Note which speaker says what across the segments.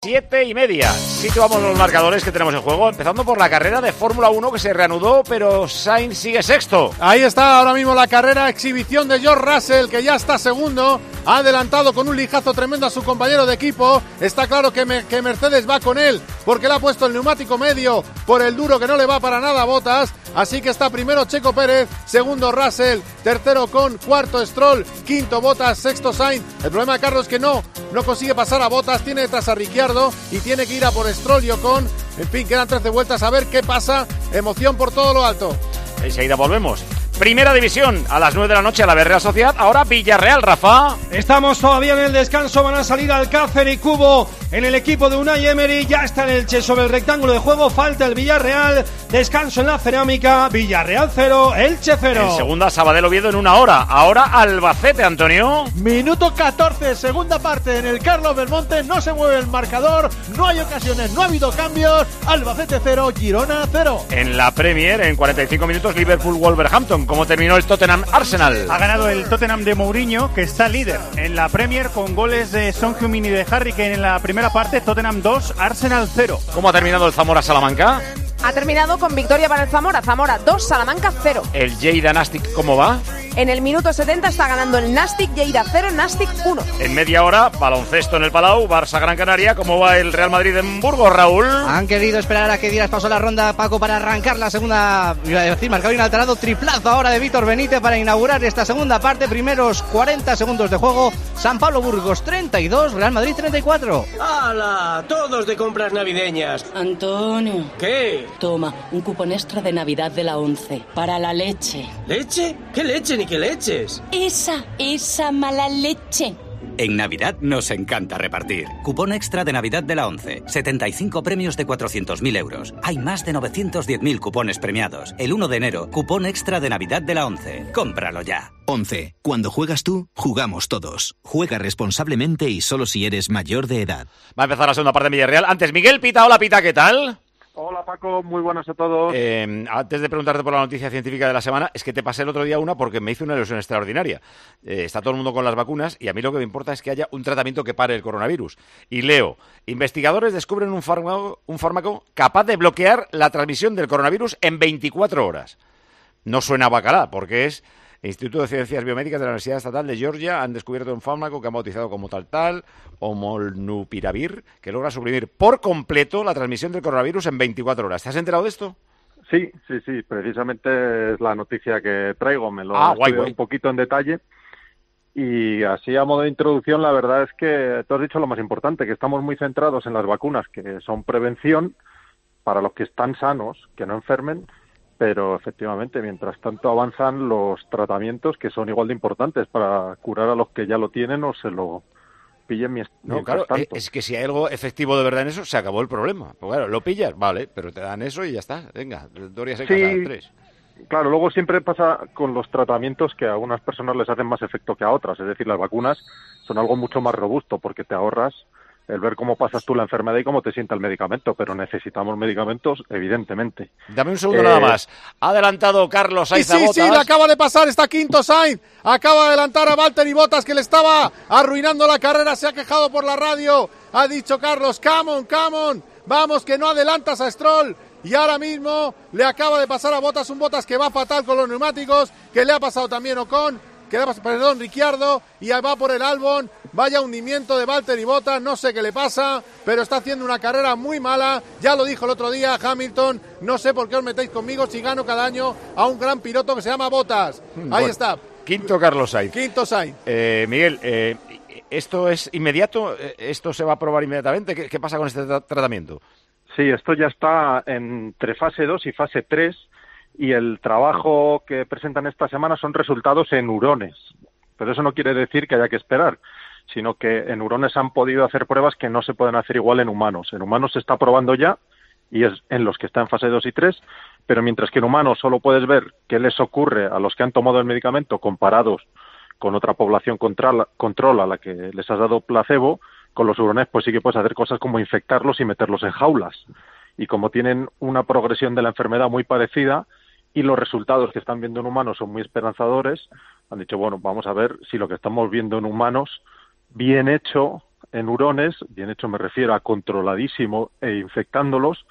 Speaker 1: 7:30. Situamos los marcadores que tenemos en juego, empezando por la carrera de Fórmula 1 que se reanudó, pero Sainz sigue sexto.
Speaker 2: Ahí está ahora mismo la carrera, exhibición de George Russell, que ya está segundo, ha adelantado con un lijazo tremendo a su compañero de equipo. Está claro que Mercedes va con él, porque le ha puesto el neumático medio por el duro que no le va para nada a Bottas. Así que está primero Checo Pérez, segundo Russell, tercero Ocon, cuarto Stroll, quinto Bottas, sexto Sainz. El problema de Carlos es que no consigue pasar a Bottas, tiene detrás a Ricciardo y tiene que ir a por Stroll y Ocon. En fin, quedan 13 vueltas, a ver qué pasa. Emoción por todo lo alto.
Speaker 1: Enseguida volvemos. Primera división, a las 9 de la noche a la Real Sociedad, ahora Villarreal, Rafa.
Speaker 3: Estamos todavía en el descanso, van a salir Alcácer y Cubo en el equipo de Unai Emery, ya está en Elche sobre el rectángulo de juego, falta el Villarreal, descanso en la Cerámica, Villarreal 0, Elche 0.
Speaker 1: En segunda, Sabadell Oviedo en 1 hora, ahora Albacete, Antonio.
Speaker 4: Minuto 14, segunda parte en el Carlos Belmonte, no se mueve el marcador, no hay ocasiones, no ha habido cambios, Albacete 0, Girona 0.
Speaker 1: En la Premier, en 45 minutos, Liverpool-Wolverhampton. ¿Cómo terminó el Tottenham-Arsenal?
Speaker 5: Ha ganado el Tottenham de Mourinho, que está líder en la Premier con goles de Son Heung-min y de Harry Kane en la primera parte. Tottenham 2, Arsenal 0.
Speaker 1: ¿Cómo ha terminado el Zamora-Salamanca?
Speaker 6: Ha terminado con victoria para el Zamora. Zamora 2, Salamanca 0.
Speaker 1: ¿El Lleida Nastic cómo va?
Speaker 6: En el minuto 70 está ganando el Nastic, Lleida 0, Nastic 1.
Speaker 1: En media hora, baloncesto en el Palau, Barça-Gran Canaria. ¿Cómo va el Real Madrid en Burgos, Raúl?
Speaker 7: Han querido esperar a que dieras paso a la ronda, Paco, para arrancar la segunda, iba a decir, marcador inalterado, triplazo ahora de Víctor Benítez para inaugurar esta segunda parte. Primeros 40 segundos de juego, San Pablo Burgos 32, Real Madrid 34.
Speaker 8: ¡Hala! Todos de compras navideñas.
Speaker 9: Antonio.
Speaker 8: ¿Qué?
Speaker 9: Toma, un cupón extra de Navidad de la 11, para la leche.
Speaker 8: ¿Leche? ¿Qué leche ni qué leches?
Speaker 9: Esa mala leche.
Speaker 10: En Navidad nos encanta repartir. Cupón extra de Navidad de la 11. 75 premios de 400.000 euros. Hay más de 910.000 cupones premiados. El 1 de enero, cupón extra de Navidad de la 11. Cómpralo ya.
Speaker 11: 11. Cuando juegas tú, jugamos todos. Juega responsablemente y solo si eres mayor de edad.
Speaker 1: Va a empezar la segunda parte de Villarreal. Antes, Miguel Pita. Hola, Pita, ¿qué tal?
Speaker 12: Hola Paco, muy buenas a todos.
Speaker 1: Antes de preguntarte por la noticia científica de la semana, es que te pasé el otro día una porque me hizo una ilusión extraordinaria. Está todo el mundo con las vacunas y a mí lo que me importa es que haya un tratamiento que pare el coronavirus. Y leo, investigadores descubren un fármaco capaz de bloquear la transmisión del coronavirus en 24 horas. No suena a bacalá, porque es Instituto de Ciencias Biomédicas de la Universidad Estatal de Georgia. Han descubierto un fármaco que han bautizado como tal, o molnupiravir, que logra suprimir por completo la transmisión del coronavirus en 24 horas. ¿Te has enterado de esto?
Speaker 12: Sí, precisamente es la noticia que traigo, me lo he estudiado un poquito en detalle. Y así a modo de introducción, la verdad es que tú has dicho lo más importante, que estamos muy centrados en las vacunas, que son prevención para los que están sanos, que no enfermen, pero efectivamente, mientras tanto avanzan los tratamientos que son igual de importantes para curar a los que ya lo tienen o se lo pillen
Speaker 1: claro, tanto. Es que si hay algo efectivo de verdad en eso, se acabó el problema. Pues claro, lo pillas, vale, pero te dan eso y ya está. Venga, Doria se casa, 3.
Speaker 12: Claro, luego siempre pasa con los tratamientos que a algunas personas les hacen más efecto que a otras. Es decir, las vacunas son algo mucho más robusto porque te ahorras el ver cómo pasas tú la enfermedad y cómo te sienta el medicamento, pero necesitamos medicamentos, evidentemente.
Speaker 1: Dame un segundo nada más. Ha adelantado Carlos Sainz a Bottas.
Speaker 2: Sí, le acaba de pasar, está quinto Sainz. Acaba de adelantar a Valtteri Bottas, que le estaba arruinando la carrera, se ha quejado por la radio. Ha dicho Carlos, come on, vamos, que no adelantas a Stroll. Y ahora mismo le acaba de pasar a Bottas, un Bottas que va fatal con los neumáticos, que le ha pasado también Ocon, Ricciardo, y va por el Albon. Vaya hundimiento de Valtteri Bottas, no sé qué le pasa, pero está haciendo una carrera muy mala. Ya lo dijo el otro día Hamilton, no sé por qué os metéis conmigo si gano cada año a un gran piloto que se llama Bottas. Ahí está.
Speaker 1: Quinto Carlos Sainz.
Speaker 2: Miguel,
Speaker 1: ¿esto es inmediato? ¿Esto se va a probar inmediatamente? ¿Qué pasa con este tratamiento?
Speaker 12: Sí, esto ya está entre fase 2 y fase 3 y el trabajo que presentan esta semana son resultados en hurones. Pero eso no quiere decir que haya que esperar, sino que en hurones han podido hacer pruebas que no se pueden hacer igual en humanos. En humanos se está probando ya, y es en los que está en fase 2 y 3, pero mientras que en humanos solo puedes ver qué les ocurre a los que han tomado el medicamento comparados con otra población control a la que les has dado placebo, con los hurones pues sí que puedes hacer cosas como infectarlos y meterlos en jaulas. Y como tienen una progresión de la enfermedad muy parecida y los resultados que están viendo en humanos son muy esperanzadores, han dicho, bueno, vamos a ver si lo que estamos viendo en humanos, bien hecho, en hurones, bien hecho me refiero a controladísimo e infectándolos,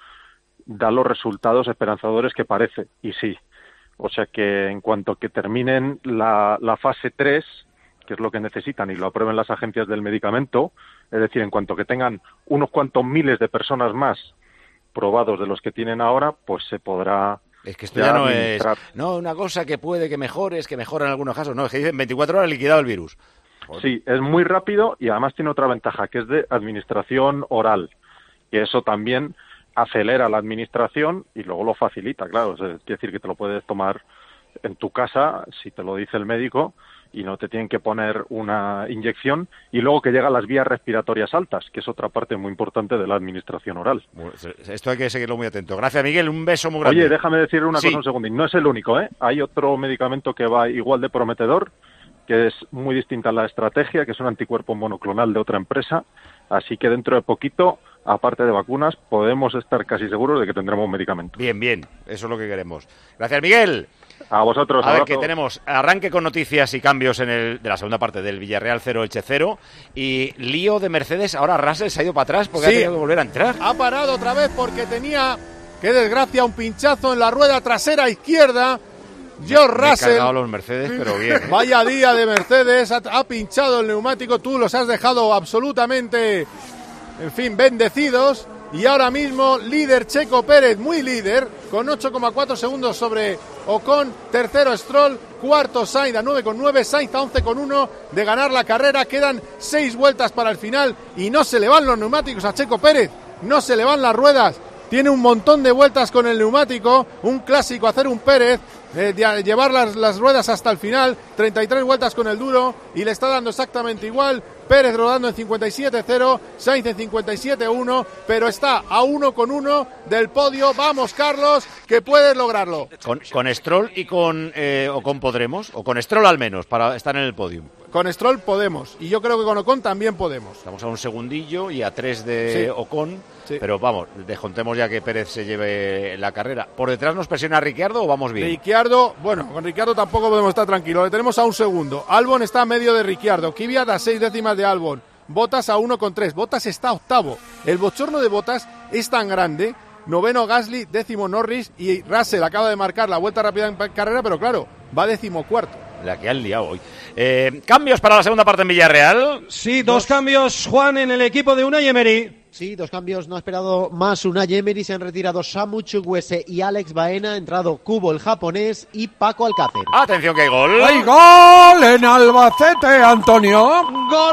Speaker 12: da los resultados esperanzadores que parece, y sí. O sea que en cuanto que terminen la fase 3, que es lo que necesitan y lo aprueben las agencias del medicamento, es decir, en cuanto que tengan unos cuantos miles de personas más probados de los que tienen ahora, pues se podrá...
Speaker 1: Es que esto ya no es una cosa que puede que mejore, es que mejora en algunos casos. No, es que dicen 24 horas liquidado el virus. Joder.
Speaker 12: Sí, es muy rápido y además tiene otra ventaja, que es de administración oral. Y eso también acelera la administración y luego lo facilita, claro. Es decir, que te lo puedes tomar en tu casa, si te lo dice el médico, y no te tienen que poner una inyección, y luego que llega a las vías respiratorias altas, que es otra parte muy importante de la administración oral.
Speaker 1: Esto hay que seguirlo muy atento. Gracias, Miguel, un beso muy grande.
Speaker 12: Oye, déjame decir una cosa un segundín, no es el único, ¿eh? Hay otro medicamento que va igual de prometedor, que es muy distinta a la estrategia, que es un anticuerpo monoclonal de otra empresa, así que dentro de poquito, aparte de vacunas, podemos estar casi seguros de que tendremos medicamento.
Speaker 1: Bien, eso es lo que queremos. Gracias, Miguel.
Speaker 12: A vosotros.
Speaker 1: A ver, que tenemos arranque con noticias y cambios de la segunda parte del Villarreal 0 Elche 0 y lío de Mercedes. Ahora Russell se ha ido para atrás porque ha tenido que volver a entrar.
Speaker 2: Ha parado otra vez porque tenía, qué desgracia, un pinchazo en la rueda trasera izquierda. George Russell.
Speaker 1: Me he cargado los Mercedes, pero bien.
Speaker 2: Vaya día de Mercedes, ha pinchado el neumático, tú los has dejado absolutamente, en fin, bendecidos. Y ahora mismo líder Checo Pérez, muy líder, con 8,4 segundos sobre Ocon, tercero Stroll, cuarto Sainz a 9,9, Sainz a 11,1 de ganar la carrera. Quedan 6 vueltas para el final y no se le van los neumáticos a Checo Pérez, no se le van las ruedas. Tiene un montón de vueltas con el neumático, un clásico hacer un Pérez, llevar las ruedas hasta el final, 33 vueltas con el duro y le está dando exactamente igual. Pérez rodando en 57.0, Sainz en 57.1, pero está a 1,1 del podio. Vamos, Carlos, que puedes lograrlo.
Speaker 1: Con Stroll y con Ocon podremos, o con Stroll al menos, para estar en el podio.
Speaker 2: Con Stroll podemos, y yo creo que con Ocon también podemos.
Speaker 1: Estamos a un segundillo y a 3 de Ocon, pero vamos, descontemos ya que Pérez se lleve la carrera. ¿Por detrás nos presiona Ricciardo o vamos bien?
Speaker 2: Ricciardo, bueno, con Ricciardo tampoco podemos estar tranquilos, le tenemos a un segundo. Albon está a medio de Ricciardo, Kvyat a 6 décimas de Albon, Bottas a 1,3, Bottas está octavo. El bochorno de Bottas es tan grande, noveno Gasly, décimo Norris y Russell acaba de marcar la vuelta rápida en carrera, pero claro, va decimocuarto.
Speaker 1: La que han liado hoy. ¿Cambios para la segunda parte en Villarreal?
Speaker 3: Sí, dos cambios, Juan, en el equipo de Unai Emery.
Speaker 13: Sí, 2 cambios, no ha esperado más Unai Emery, se han retirado Samu Chukwueze y Alex Baena, ha entrado Kubo el japonés y Paco Alcácer.
Speaker 1: Atención que hay gol.
Speaker 14: ¡Hay gol en Albacete, Antonio!
Speaker 4: Gol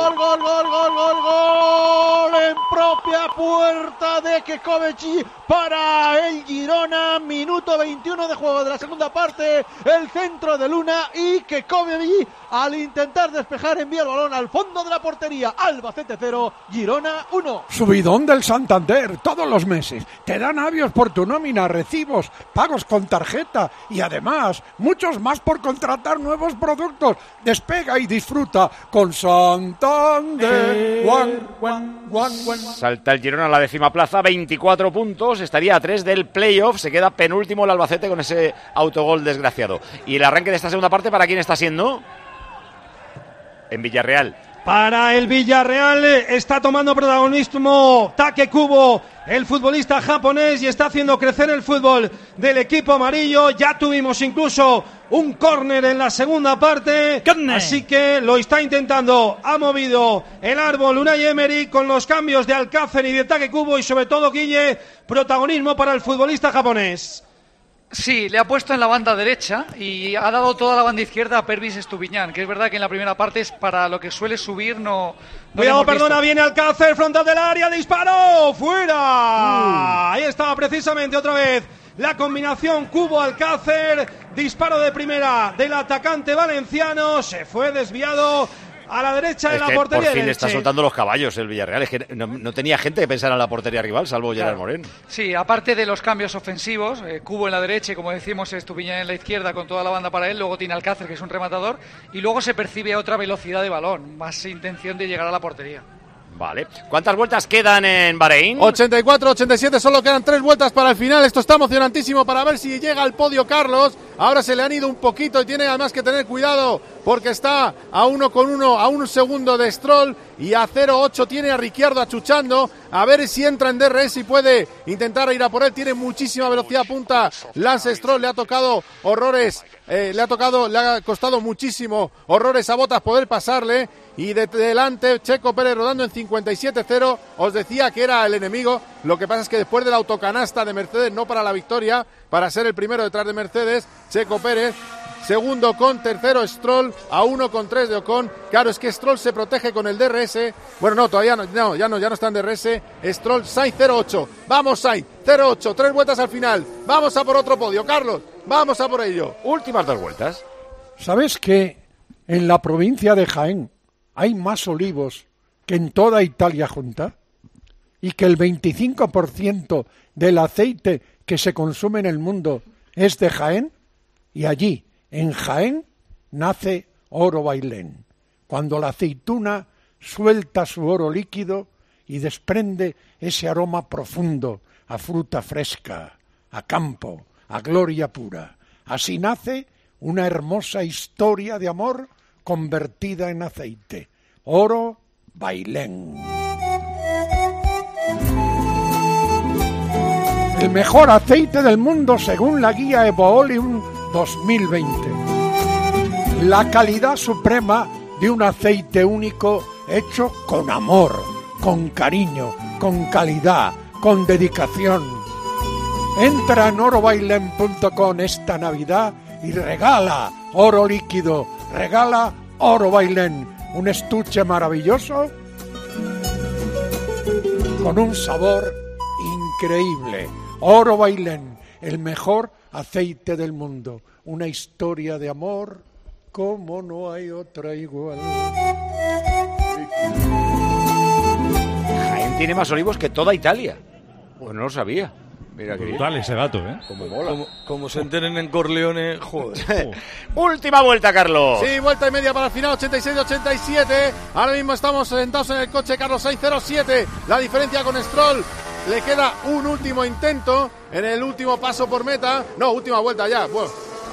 Speaker 4: en propia puerta de Kekovic para el Girona, minuto 21 de juego de la segunda parte, el centro de Luna y Kekovic al intentar despejar envía el balón al fondo de la portería. Albacete 0, Girona 1.
Speaker 14: Subidón del Santander, todos los meses. Te dan avios por tu nómina, recibos, pagos con tarjeta y además muchos más por contratar nuevos productos. Despega y disfruta con Santander.
Speaker 1: Salta el Girona a la 10ª plaza, 24 puntos, estaría a 3 del playoff, se queda penúltimo el Albacete con ese autogol desgraciado. ¿Y el arranque de esta segunda parte para quién está siendo? En Villarreal.
Speaker 3: Para el Villarreal está tomando protagonismo Take Kubo, el futbolista japonés, y está haciendo crecer el fútbol del equipo amarillo. Ya tuvimos incluso un córner en la segunda parte, así que lo está intentando. Ha movido el árbol Unai Emery con los cambios de Alcácer y de Take Kubo y sobre todo, Guille, protagonismo para el futbolista japonés.
Speaker 15: Sí, le ha puesto en la banda derecha y ha dado toda la banda izquierda a Pervis Estupiñán, que es verdad que en la primera parte es para lo que suele subir, no
Speaker 3: cuidado, perdona, viene Alcácer, frontal del área, disparo, fuera. Ahí estaba precisamente otra vez la combinación Kubo-Alcácer, disparo de primera del atacante valenciano, se fue desviado a la derecha de la portería.
Speaker 1: Por fin está soltando los caballos el Villarreal. Es que no tenía gente que pensara en la portería rival, salvo Gerard Moreno.
Speaker 15: Sí, aparte de los cambios ofensivos, Kubo en la derecha y, como decimos, Estupiñán en la izquierda con toda la banda para él. Luego tiene Alcácer, que es un rematador. Y luego se percibe otra velocidad de balón, más intención de llegar a la portería.
Speaker 1: Vale. ¿Cuántas vueltas quedan en Bahrein?
Speaker 2: 84, 87, solo quedan 3 vueltas para el final. Esto está emocionantísimo para ver si llega al podio Carlos. Ahora se le han ido un poquito y tiene además que tener cuidado porque está a 1,1, a 1 segundo de Stroll y a 0,8 tiene a Ricciardo achuchando. A ver si entra en DRS y puede intentar ir a por él. Tiene muchísima velocidad punta. Lance Stroll le ha tocado horrores, le ha costado muchísimo horrores a Bottas poder pasarle. Y de delante Checo Pérez rodando en 57-0, os decía que era el enemigo, lo que pasa es que después de la autocanasta de Mercedes, no para la victoria, para ser el primero detrás de Mercedes, Checo Pérez, segundo Ocon, tercero Stroll, a 1,3 de Ocon, claro, es que Stroll se protege con el DRS, bueno no, todavía no, ya no está en DRS, Stroll, Sainz 0,8, vamos Sainz, 0,8, 3 vueltas al final, vamos a por otro podio, Carlos, vamos a por ello.
Speaker 1: Últimas 2 vueltas.
Speaker 14: ¿Sabes que en la provincia de Jaén hay más olivos que en toda Italia junta? Y que el 25% del aceite que se consume en el mundo es de Jaén. Y allí, en Jaén, nace Oro Bailén. Cuando la aceituna suelta su oro líquido y desprende ese aroma profundo a fruta fresca, a campo, a gloria pura. Así nace una hermosa historia de amor convertida en aceite. Oro Bailén. El mejor aceite del mundo según la guía Evoolium 2020. La calidad suprema de un aceite único hecho con amor, con cariño, con calidad, con dedicación. Entra en orobailén.com esta Navidad y regala oro líquido, regala Oro Bailén, un estuche maravilloso con un sabor increíble. Oro Bailén, el mejor aceite del mundo, una historia de amor como no hay otra igual.
Speaker 1: Jaén tiene más olivos que toda Italia. Pues no lo sabía. Mira que
Speaker 16: brutal ese dato, ¿eh?
Speaker 1: Como mola.
Speaker 17: Como se enteren en Corleone, joder.
Speaker 1: Última vuelta, Carlos.
Speaker 2: Sí, vuelta y media para el final, 86-87. Ahora mismo estamos sentados en el coche, Carlos Sainz 0,7. La diferencia con Stroll. Le queda un último intento en el último paso por meta. No, última vuelta ya. Bueno,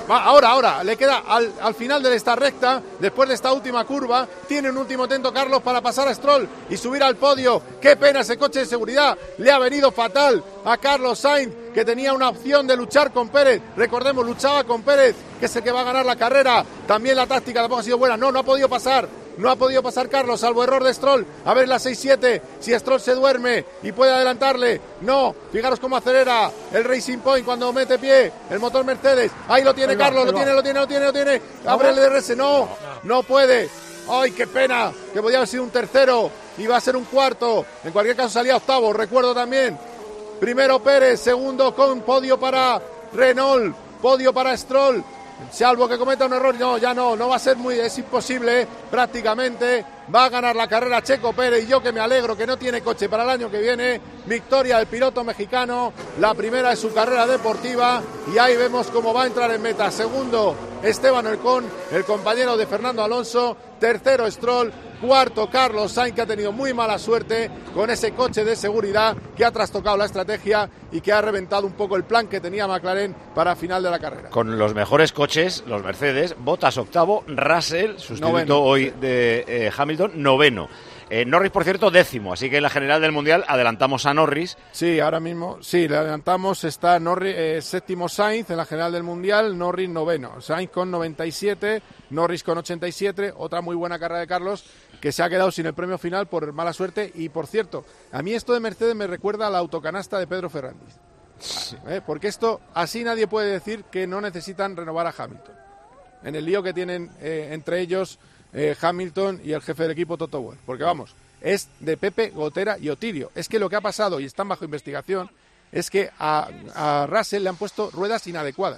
Speaker 2: ahora. Le queda al final de esta recta, después de esta última curva. Tiene un último intento, Carlos, para pasar a Stroll y subir al podio. Qué pena, ese coche de seguridad le ha venido fatal a Carlos Sainz, que tenía una opción de luchar con Pérez. Recordemos, luchaba con Pérez, que es el que va a ganar la carrera. También la táctica tampoco ha sido buena. No ha podido pasar. No ha podido pasar Carlos, salvo error de Stroll. A ver la 6-7, si Stroll se duerme y puede adelantarle. No, fijaros cómo acelera el Racing Point cuando mete pie el motor Mercedes. Ahí lo tiene Carlos, lo tiene. Abre el DRS, no puede. Ay, qué pena, que podía haber sido un tercero y va a ser un cuarto. En cualquier caso salía octavo, recuerdo también. Primero Pérez, segundo con podio para Renault, podio para Stroll. Salvo que cometa un error, no va a ser es imposible, prácticamente. Va a ganar la carrera Checo Pérez, y yo que me alegro que no tiene coche para el año que viene. Victoria del piloto mexicano, la primera de su carrera deportiva, y ahí vemos cómo va a entrar en meta. Segundo, Esteban Ocon, el compañero de Fernando Alonso. Tercero, Stroll. Cuarto, Carlos Sainz, que ha tenido muy mala suerte con ese coche de seguridad que ha trastocado la estrategia y que ha reventado un poco el plan que tenía McLaren para final de la carrera.
Speaker 1: Con los mejores coches, los Mercedes, Bottas octavo, Russell, sustituto
Speaker 2: noveno.
Speaker 1: Hoy de Hamilton, noveno. Norris, por cierto, décimo, así que en la general del Mundial adelantamos a Norris.
Speaker 2: Sí, ahora mismo, sí, le adelantamos, está Norris, séptimo Sainz en la general del Mundial, Norris noveno. Sainz con 97, Norris con 87, otra muy buena carrera de Carlos, que se ha quedado sin el premio final por mala suerte. Y, por cierto, a mí esto de Mercedes me recuerda a la autocanasta de Pedro Ferrandis. Sí. Porque esto, así nadie puede decir que no necesitan renovar a Hamilton. En el lío que tienen entre ellos Hamilton y el jefe del equipo Toto Wolff. Porque vamos, es de Pepe, Gotera y Otirio. Es que lo que ha pasado, y están bajo investigación, es que a Russell le han puesto ruedas inadecuadas. O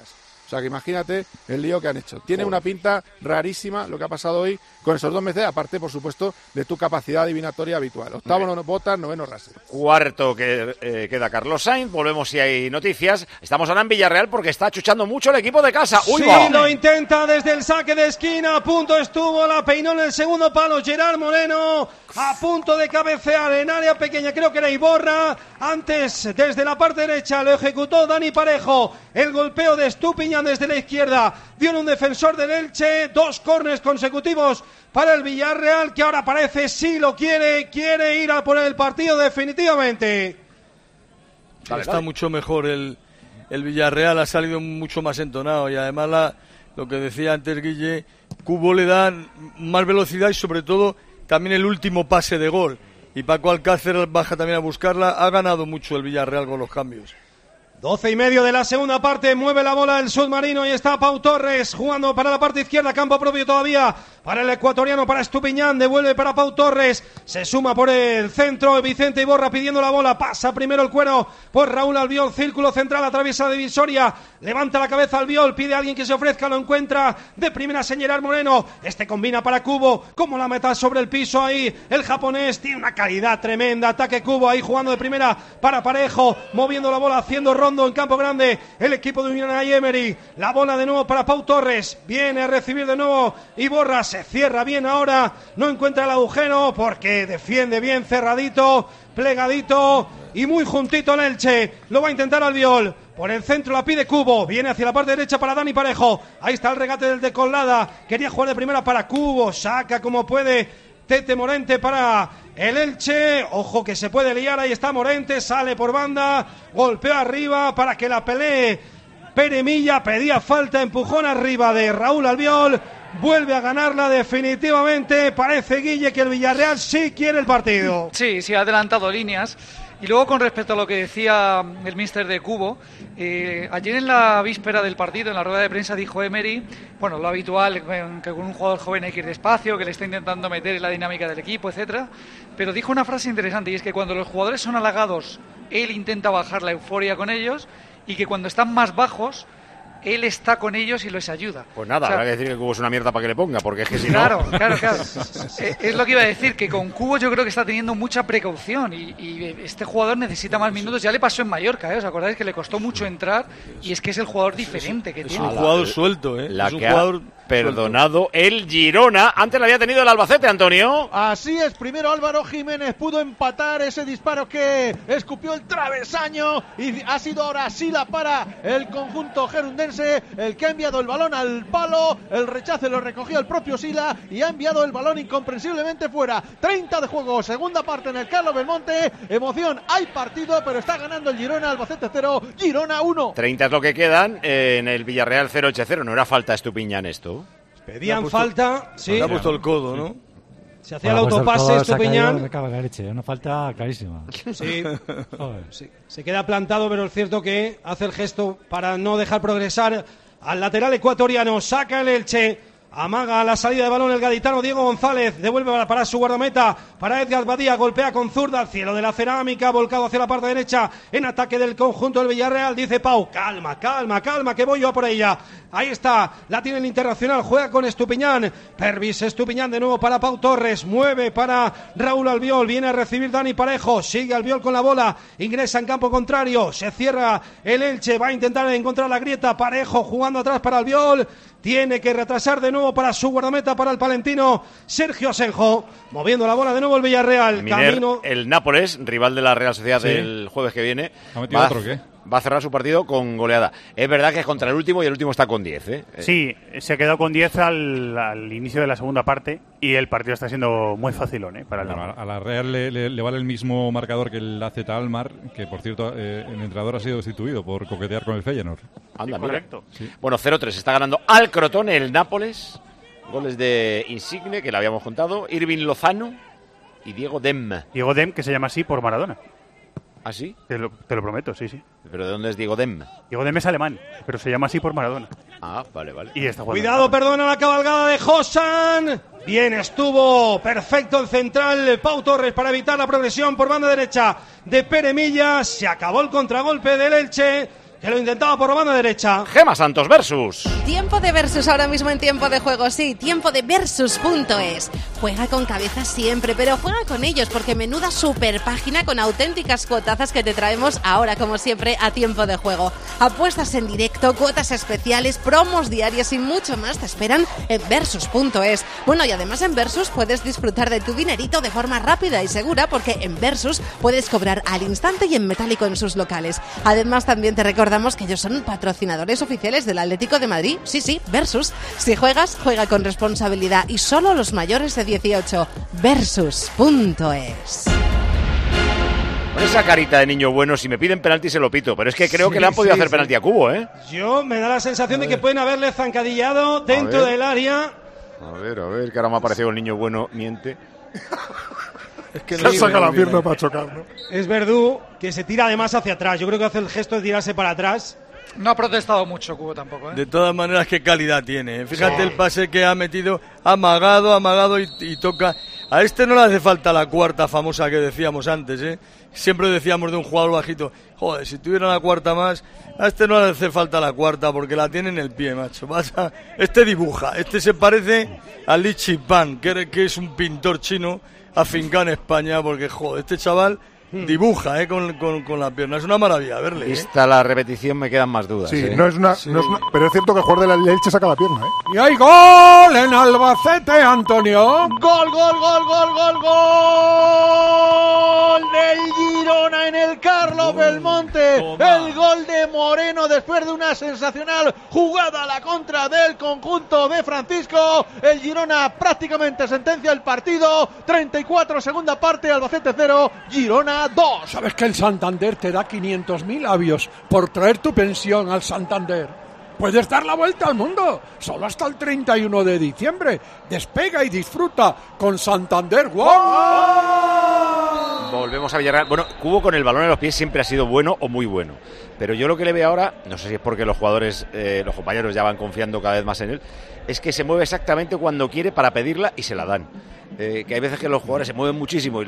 Speaker 2: sea que imagínate el lío que han hecho. Tiene una pinta rarísima lo que ha pasado hoy con esos 2 meses, aparte, por supuesto, de tu capacidad adivinatoria habitual. Octavo no Bottas, noveno Russell.
Speaker 1: Cuarto que queda Carlos Sainz. Volvemos si hay noticias. Estamos ahora en Villarreal porque está achuchando mucho el equipo de casa. ¡Uy,
Speaker 3: sí,
Speaker 1: va!
Speaker 3: lo intenta desde el saque de esquina. A punto estuvo, la peinó en el segundo palo Gerard Moreno. A punto de cabecear en área pequeña, creo que era Iborra. Antes, desde la parte derecha, lo ejecutó Dani Parejo. El golpeo de Estupiñán desde la izquierda dio en un defensor del Elche. 2 córners consecutivos para el Villarreal, que ahora parece sí lo quiere ir a por el partido definitivamente.
Speaker 17: Está mucho mejor el Villarreal, ha salido mucho más entonado y además lo que decía antes Guille, Cubo le da más velocidad y sobre todo también el último pase de gol. Y Paco Alcácer baja también a buscarla. Ha ganado mucho el Villarreal con los cambios.
Speaker 3: 12:30 de la segunda parte, mueve la bola el submarino y está Pau Torres jugando para la parte izquierda, campo propio todavía para el ecuatoriano, para Estupiñán, devuelve para Pau Torres, se suma por el centro Vicente Iborra pidiendo la bola, pasa primero el cuero por Raúl Albiol, círculo central, atraviesa la divisoria, levanta la cabeza Albiol, pide a alguien que se ofrezca, lo encuentra de primera Gerard Moreno, este combina para Cubo, como la meta sobre el piso ahí, el japonés tiene una calidad tremenda, ataque Cubo ahí jugando de primera para Parejo, moviendo la bola, haciendo rondo en campo grande, el equipo de Unai Emery, la bola de nuevo para Pau Torres, viene a recibir de nuevo Iborra, se cierra bien ahora, no encuentra el agujero porque defiende bien cerradito, plegadito y muy juntito el Elche, lo va a intentar Albiol, por el centro la pide Cubo, viene hacia la parte derecha para Dani Parejo, ahí está el regate del de Colada, quería jugar de primera para Cubo, saca como puede Tete Morente para el Elche, ojo que se puede liar, ahí está Morente, sale por banda, golpeó arriba para que la pelee Pere Milla, pedía falta, empujón arriba de Raúl Albiol, vuelve a ganarla definitivamente, parece Guille que el Villarreal sí quiere el partido.
Speaker 15: Sí, ha adelantado líneas. Y luego con respecto a lo que decía el míster de Cubo, ayer en la víspera del partido, en la rueda de prensa, dijo Emery, bueno, lo habitual, que con un jugador joven hay que ir despacio, que le está intentando meter en la dinámica del equipo, etcétera, pero dijo una frase interesante y es que cuando los jugadores son halagados, él intenta bajar la euforia con ellos y que cuando están más bajos, él está con ellos y les ayuda.
Speaker 1: Pues nada, habrá que decir que Cubo es una mierda para que le ponga, porque es que si
Speaker 15: claro,
Speaker 1: no...
Speaker 15: Claro. Es lo que iba a decir, que con Cubo yo creo que está teniendo mucha precaución y este jugador necesita más minutos. Ya le pasó en Mallorca, ¿os acordáis que le costó mucho entrar? Y es que es el jugador diferente que tiene.
Speaker 17: Es un jugador suelto, ¿eh?
Speaker 1: La
Speaker 17: es un
Speaker 1: que
Speaker 17: jugador
Speaker 1: ha perdonado el Girona. Antes la había tenido el Albacete, Antonio.
Speaker 4: Así es, primero Álvaro Jiménez pudo empatar ese disparo que escupió el travesaño y ha sido ahora Sila para el conjunto gerundense, el que ha enviado el balón al palo, el rechace lo recogió el propio Sila y ha enviado el balón incomprensiblemente fuera. 30 de juego, segunda parte en el Carlos Belmonte, emoción, hay partido, pero está ganando el Girona, Albacete 0, Girona 1.
Speaker 1: 30 es lo que quedan en el Villarreal 0-8-0, no era falta Estupiñán esto.
Speaker 3: Pedían falta, sí.
Speaker 17: Le ha puesto el codo, ¿no?
Speaker 3: Se hacía el autopase Estupiñán.
Speaker 16: Me cago en la leche, una falta clarísima.
Speaker 3: Sí. Sí, se queda plantado, pero es cierto que hace el gesto para no dejar progresar al lateral ecuatoriano. Saca el Elche. Amaga la salida de balón el gaditano Diego González, devuelve para su guardameta, para Edgar Badía, golpea con zurda al cielo de la cerámica, volcado hacia la parte derecha, en ataque del conjunto del Villarreal, dice Pau, calma, que voy yo a por ella, ahí está, la tiene el Internacional, juega con Estupiñán, Pervis Estupiñán de nuevo para Pau Torres, mueve para Raúl Albiol, viene a recibir Dani Parejo, sigue Albiol con la bola, ingresa en campo contrario, se cierra el Elche, va a intentar encontrar la grieta, Parejo jugando atrás para Albiol, tiene que retrasar de nuevo para su guardameta, para el palentino Sergio Asenjo, moviendo la bola de nuevo el Villarreal. Camino.
Speaker 1: El Nápoles, rival de la Real Sociedad del jueves que viene,
Speaker 16: ¿ha metido otro qué?
Speaker 1: Va a cerrar su partido con goleada. Es verdad que es contra el último y el último está con 10, ¿eh?
Speaker 5: Sí, se quedó con 10 al inicio de la segunda parte y el partido está siendo muy facilón, ¿eh? Para
Speaker 16: a la Real le vale el mismo marcador que el AZ Almar, que por cierto el entrenador ha sido destituido por coquetear con el Feyenoord.
Speaker 1: Anda,
Speaker 5: sí, correcto.
Speaker 1: Sí. Bueno, 0-3 está ganando al Crotone el Nápoles. Goles de Insigne, que le habíamos contado, Irving Lozano y Diego Dem.
Speaker 5: Diego Dem, que se llama así por Maradona.
Speaker 1: ¿Ah, sí?
Speaker 5: Te lo prometo, sí.
Speaker 1: ¿Pero de dónde es Diego Dem?
Speaker 5: Diego Dem es alemán, pero se llama así por Maradona.
Speaker 1: Ah, vale.
Speaker 5: Y está
Speaker 3: cuidado, perdona la cabalgada de Josan. Bien estuvo, perfecto el central Pau Torres para evitar la progresión por banda derecha de Pere Milla. Se acabó el contragolpe del Elche. que lo intentaba por la banda derecha.
Speaker 1: Gema Santos versus.
Speaker 6: Tiempo de versus ahora mismo en tiempo de juego, sí, tiempo de versus.es. Juega con cabeza siempre, pero juega con ellos porque menuda super página con auténticas cuotazas que te traemos ahora, como siempre, a tiempo de juego. Apuestas en directo, cuotas especiales, promos diarias y mucho más te esperan en versus.es. Bueno, y además en Versus puedes disfrutar de tu dinerito de forma rápida y segura porque en Versus puedes cobrar al instante y en metálico en sus locales. Además, también te recordamos que ellos son patrocinadores oficiales del Atlético de Madrid. Sí, Versus. Si juegas, juega con responsabilidad y solo los mayores de 18. Versus.es.
Speaker 1: Con esa carita de niño bueno, si me piden penalti se lo pito, pero es que creo que le han podido hacer penalti a Cubo, ¿eh?
Speaker 3: Yo me da la sensación de que pueden haberle zancadillado dentro del área.
Speaker 1: A ver, que ahora me ha parecido el niño bueno, miente.
Speaker 14: Es que no saca la pierna para chocar, ¿no?
Speaker 3: Es Verdú, que se tira además hacia atrás. Yo creo que hace el gesto de tirarse para atrás.
Speaker 15: No ha protestado mucho Cubo tampoco, ¿eh?
Speaker 17: De todas maneras, qué calidad tiene. Fíjate el pase que ha metido, amagado y toca. A este no le hace falta la cuarta famosa que decíamos antes, ¿eh? Siempre decíamos de un jugador bajito, joder, si tuviera la cuarta más, a este no le hace falta la cuarta porque la tiene en el pie, macho. Este dibuja, este se parece a Li Chipan, que es un pintor chino afincado en España, porque joder, este chaval dibuja con la pierna, es una maravilla verle.
Speaker 1: Vista la repetición me quedan más dudas.
Speaker 14: Sí, no es una, pero es cierto que el jugador de la Elche saca la pierna, ¿eh? Y hay gol en Albacete, Antonio.
Speaker 4: Gol del Girona en el Carlos Belmonte. El gol de Moreno después de una sensacional jugada a la contra del conjunto de Francisco. El Girona prácticamente sentencia el partido. 34 segunda parte, Albacete 0, Girona 2.
Speaker 14: ¿Sabes que el Santander te da 500.000 avios por traer tu pensión al Santander? Puedes dar la vuelta al mundo, solo hasta el 31 de diciembre. Despega y disfruta con Santander. ¡Wow!
Speaker 1: Volvemos a Villarreal. Bueno, Cubo con el balón en los pies siempre ha sido bueno o muy bueno. Pero yo lo que le veo ahora, no sé si es porque los jugadores, los compañeros ya van confiando cada vez más en él, es que se mueve exactamente cuando quiere para pedirla y se la dan. Que hay veces que los jugadores se mueven muchísimo y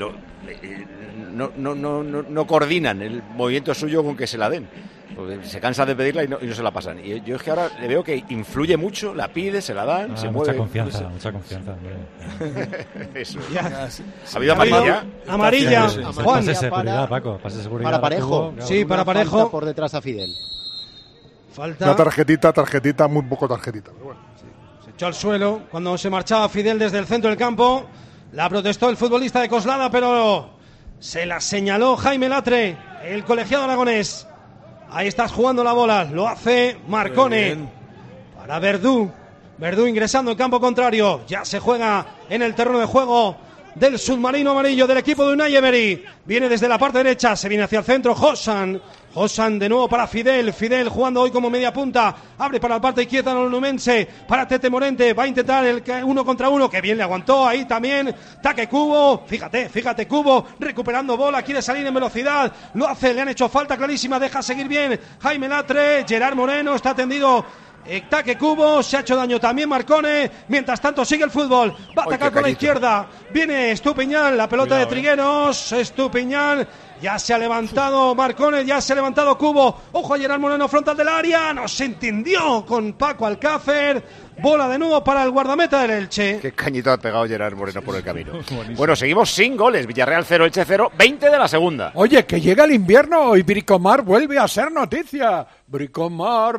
Speaker 1: no coordinan el movimiento suyo con que se la den. Porque se cansa de pedirla y no se la pasan. Y yo es que ahora le veo que influye mucho, la pide, se la dan, se mueve.
Speaker 16: Mucha confianza.
Speaker 1: Eso.
Speaker 3: Ya.
Speaker 1: ¿Ha habido amarilla?
Speaker 3: Amarilla. Juan.
Speaker 16: Pase seguridad, Paco. Pase seguridad.
Speaker 13: Para Parejo.
Speaker 3: Claro. Sí, para Parejo.
Speaker 13: Falta por detrás a Fidel.
Speaker 3: Falta.
Speaker 14: Una tarjetita, muy poco tarjetita. Pero bueno.
Speaker 3: Se echó al suelo cuando se marchaba Fidel desde el centro del campo. La protestó el futbolista de Coslada, pero se la señaló Jaime Latre, el colegiado aragonés. Ahí estás jugando la bola, lo hace Marcone para Verdú. Verdú ingresando en campo contrario, ya se juega en el terreno de juego del submarino amarillo del equipo de Unai Emery. Viene desde la parte derecha, se viene hacia el centro Josan de nuevo para Fidel jugando hoy como media punta, abre para la parte izquierda Numense, para Tete Morente, va a intentar el 1 contra 1, que bien le aguantó ahí también, taque Cubo, fíjate Cubo, recuperando bola, quiere salir en velocidad, lo hace, le han hecho falta clarísima, deja seguir bien Jaime Latre, Gerard Moreno está tendido. Taque Cubo, se ha hecho daño también Marcone, mientras tanto sigue el fútbol, va a atacar con la izquierda, viene Estupiñán, la pelota de Trigueros, Estupiñán, ya se ha levantado Marcone, ya se ha levantado Cubo, ojo a Gerard Moreno frontal del área, no se entendió con Paco Alcácer, bola de nuevo para el guardameta del Elche.
Speaker 1: Qué cañito ha pegado Gerard Moreno por el camino. Bueno, seguimos sin goles, Villarreal 0, Elche 0, 20 de la segunda.
Speaker 14: Oye, que llega el invierno y Bricomar vuelve a ser noticia. Bricomar.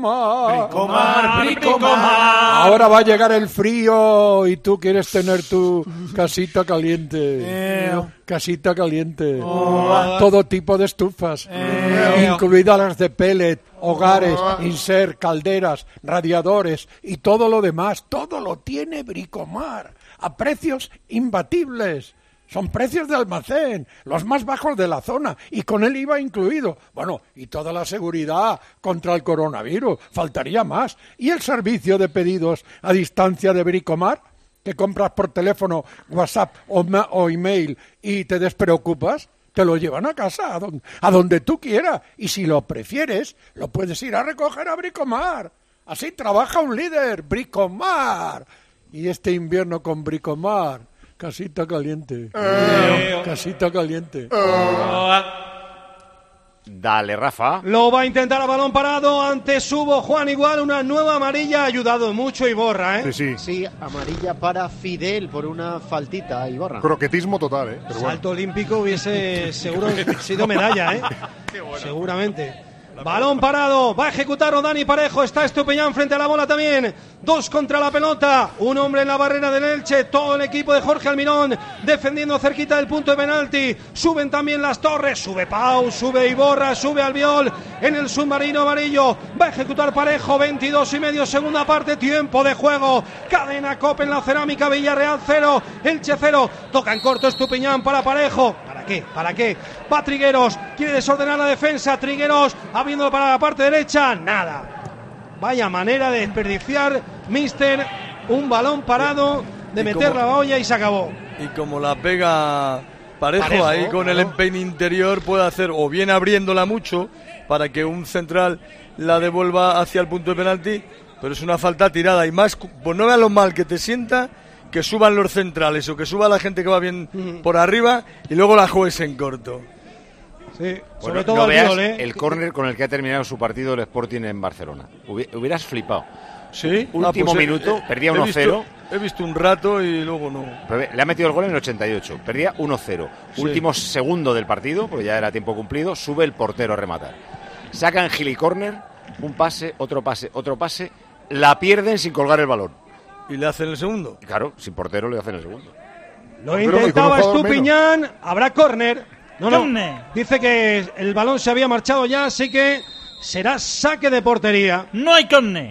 Speaker 14: Ahora va a llegar el frío y tú quieres tener tu casita caliente. Casita caliente. Todo tipo de estufas, incluidas las de pellet, hogares, insert, calderas, radiadores y todo lo demás. Todo lo tiene Bricomar a precios imbatibles. Son precios de almacén, los más bajos de la zona, y con el IVA incluido. Bueno, y toda la seguridad contra el coronavirus, faltaría más. ¿Y el servicio de pedidos a distancia de Bricomar? Que compras por teléfono, WhatsApp o email y te despreocupas. Te lo llevan a casa, a donde tú quieras. Y si lo prefieres, lo puedes ir a recoger a Bricomar. Así trabaja un líder, Bricomar. Y este invierno con Bricomar... Casita caliente. Casita caliente.
Speaker 1: Dale, Rafa.
Speaker 3: Lo va a intentar a balón parado. Antes Subo, Juan, igual una nueva amarilla. Ha ayudado mucho Iborra, ¿eh?
Speaker 13: Sí, amarilla para Fidel por una faltita, Iborra.
Speaker 2: Croquetismo total, ¿eh? Pero
Speaker 3: Salto olímpico hubiese seguro sido medalla, ¿eh? Seguramente. Balón parado, va a ejecutar Dani Parejo, está Estupiñán frente a la bola también, 2 contra la pelota, un hombre en la barrera del Elche, todo el equipo de Jorge Almirón defendiendo cerquita del punto de penalti, suben también las torres, sube Pau, sube Iborra, sube Albiol en el submarino amarillo, va a ejecutar Parejo, 22,5 segunda parte, tiempo de juego, cadena COPE en la cerámica, Villarreal 0, Elche 0, toca en corto Estupiñán para Parejo. ¿Para qué? Va Trigueros, quiere desordenar la defensa, Trigueros abriendo para la parte derecha, nada. Vaya manera de desperdiciar, Mister, un balón parado, de meter la olla y se acabó.
Speaker 17: Y como la pega Parejo ahí con el empeine interior, puede hacer o bien abriéndola mucho para que un central la devuelva hacia el punto de penalti, pero es una falta tirada y más, pues no veas lo mal que te sienta que suban los centrales o que suba la gente que va bien por arriba y luego la juegues en corto.
Speaker 3: Sí,
Speaker 1: sobre todo no veas el córner con el que ha terminado su partido el Sporting en Barcelona. Hubieras flipado.
Speaker 17: Sí,
Speaker 1: último minuto, perdía 1-0.
Speaker 17: He visto un rato y luego no.
Speaker 1: Le ha metido el gol en el 88, perdía 1-0. Sí. Último segundo del partido, porque ya era tiempo cumplido, sube el portero a rematar. Sacan Gili córner, un pase, otro pase, la pierden sin colgar el balón.
Speaker 17: ¿Y le hacen el segundo?
Speaker 1: Claro, sin portero le hacen el segundo.
Speaker 3: Lo intentaba Estupiñán, habrá córner. No, dice que el balón se había marchado ya, así que será saque de portería.
Speaker 18: No hay córner.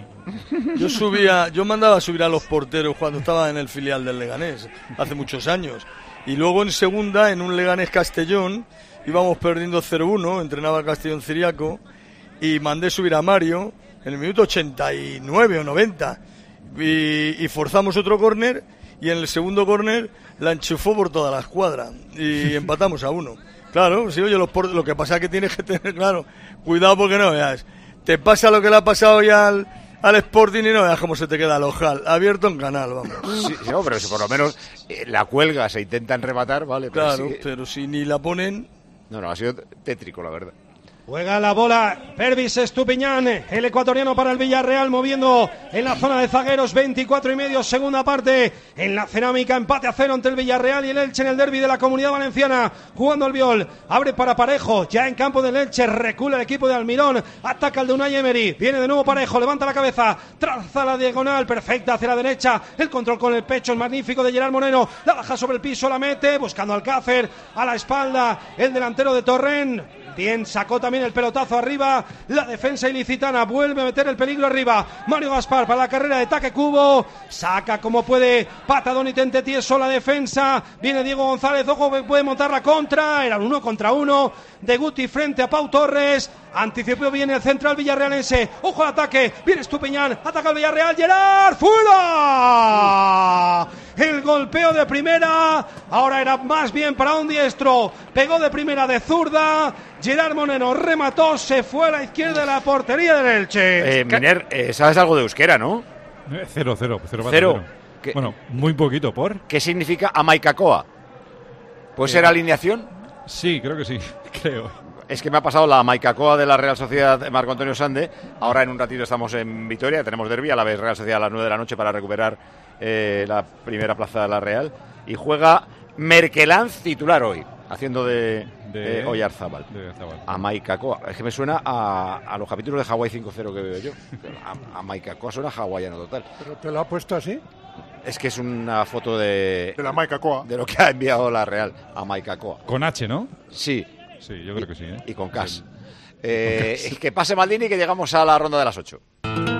Speaker 17: Yo mandaba a subir a los porteros cuando estaba en el filial del Leganés, hace muchos años. Y luego en segunda, en un Leganés Castellón, íbamos perdiendo 0-1, entrenaba Castellón Ciriaco, y mandé subir a Mario en el minuto 89 o 90. Y forzamos otro córner y en el segundo córner la enchufó por toda la escuadra y empatamos a 1. Claro, sí, oye, lo que pasa es que tienes que tener, claro, cuidado porque no veas. Te pasa lo que le ha pasado ya al Sporting y no veas cómo se te queda el ojal. Abierto en canal, vamos.
Speaker 1: Sí, no, pero si por lo menos la cuelga, se intentan rematar, vale. Pero
Speaker 17: claro, pero si ni la ponen...
Speaker 1: No, ha sido tétrico, la verdad.
Speaker 3: Juega la bola Pervis Estupiñán, el ecuatoriano para el Villarreal, moviendo en la zona de zagueros, 24,5, segunda parte, en la cerámica, empate a 0 entre el Villarreal y el Elche en el derbi de la Comunidad Valenciana, jugando Albiol, abre para Parejo, ya en campo del Elche, recula el equipo de Almirón, ataca el de Unai Emery, viene de nuevo Parejo, levanta la cabeza, traza la diagonal, perfecta hacia la derecha, el control con el pecho, es magnífico de Gerard Moreno, la baja sobre el piso, la mete, buscando Alcácer, a la espalda, el delantero de Torrent. Bien, sacó también el pelotazo arriba, la defensa ilicitana vuelve a meter el peligro arriba, Mario Gaspar para la carrera de Taque Cubo, saca como puede, patadón y tente tieso la defensa, viene Diego González, ojo, puede montar la contra, era un 1 contra 1 de Guti frente a Pau Torres, anticipó bien el central villarrealense, ojo al ataque, viene Estupiñán, ataca el Villarreal, Gerard, ¡fuera! El golpeo de primera, ahora era más bien para un diestro, pegó de primera de zurda, Gerard Moreno remató, se fue a la izquierda de la portería del Elche.
Speaker 1: Miner, sabes algo de euskera, ¿no?
Speaker 16: 0. Bueno, muy poquito, ¿por?
Speaker 1: ¿Qué significa Amaikakoa? ¿Puede ser alineación?
Speaker 16: Sí, creo que sí, creo.
Speaker 1: Es que me ha pasado la Amaikakoa de la Real Sociedad Marco Antonio Sande. Ahora en un ratito estamos en Vitoria, tenemos derbi, a la vez Real Sociedad a las 9 de la noche para recuperar la primera plaza de la Real. Y juega Merkelanz titular hoy, haciendo de Oyarzábal. Amaikakoa. Es que me suena a los capítulos de Hawái 5-0 que veo yo. Amaikakoa suena hawaiano total.
Speaker 14: ¿Pero te lo ha puesto así?
Speaker 1: Es que es una foto de
Speaker 2: la Amaikakoa,
Speaker 1: de lo que ha enviado la Real. Amaikakoa.
Speaker 16: Con H, ¿no?
Speaker 1: Sí.
Speaker 16: Sí, yo creo que sí.
Speaker 1: Y con Cas. Que pase Maldini, que llegamos a la ronda de las 8.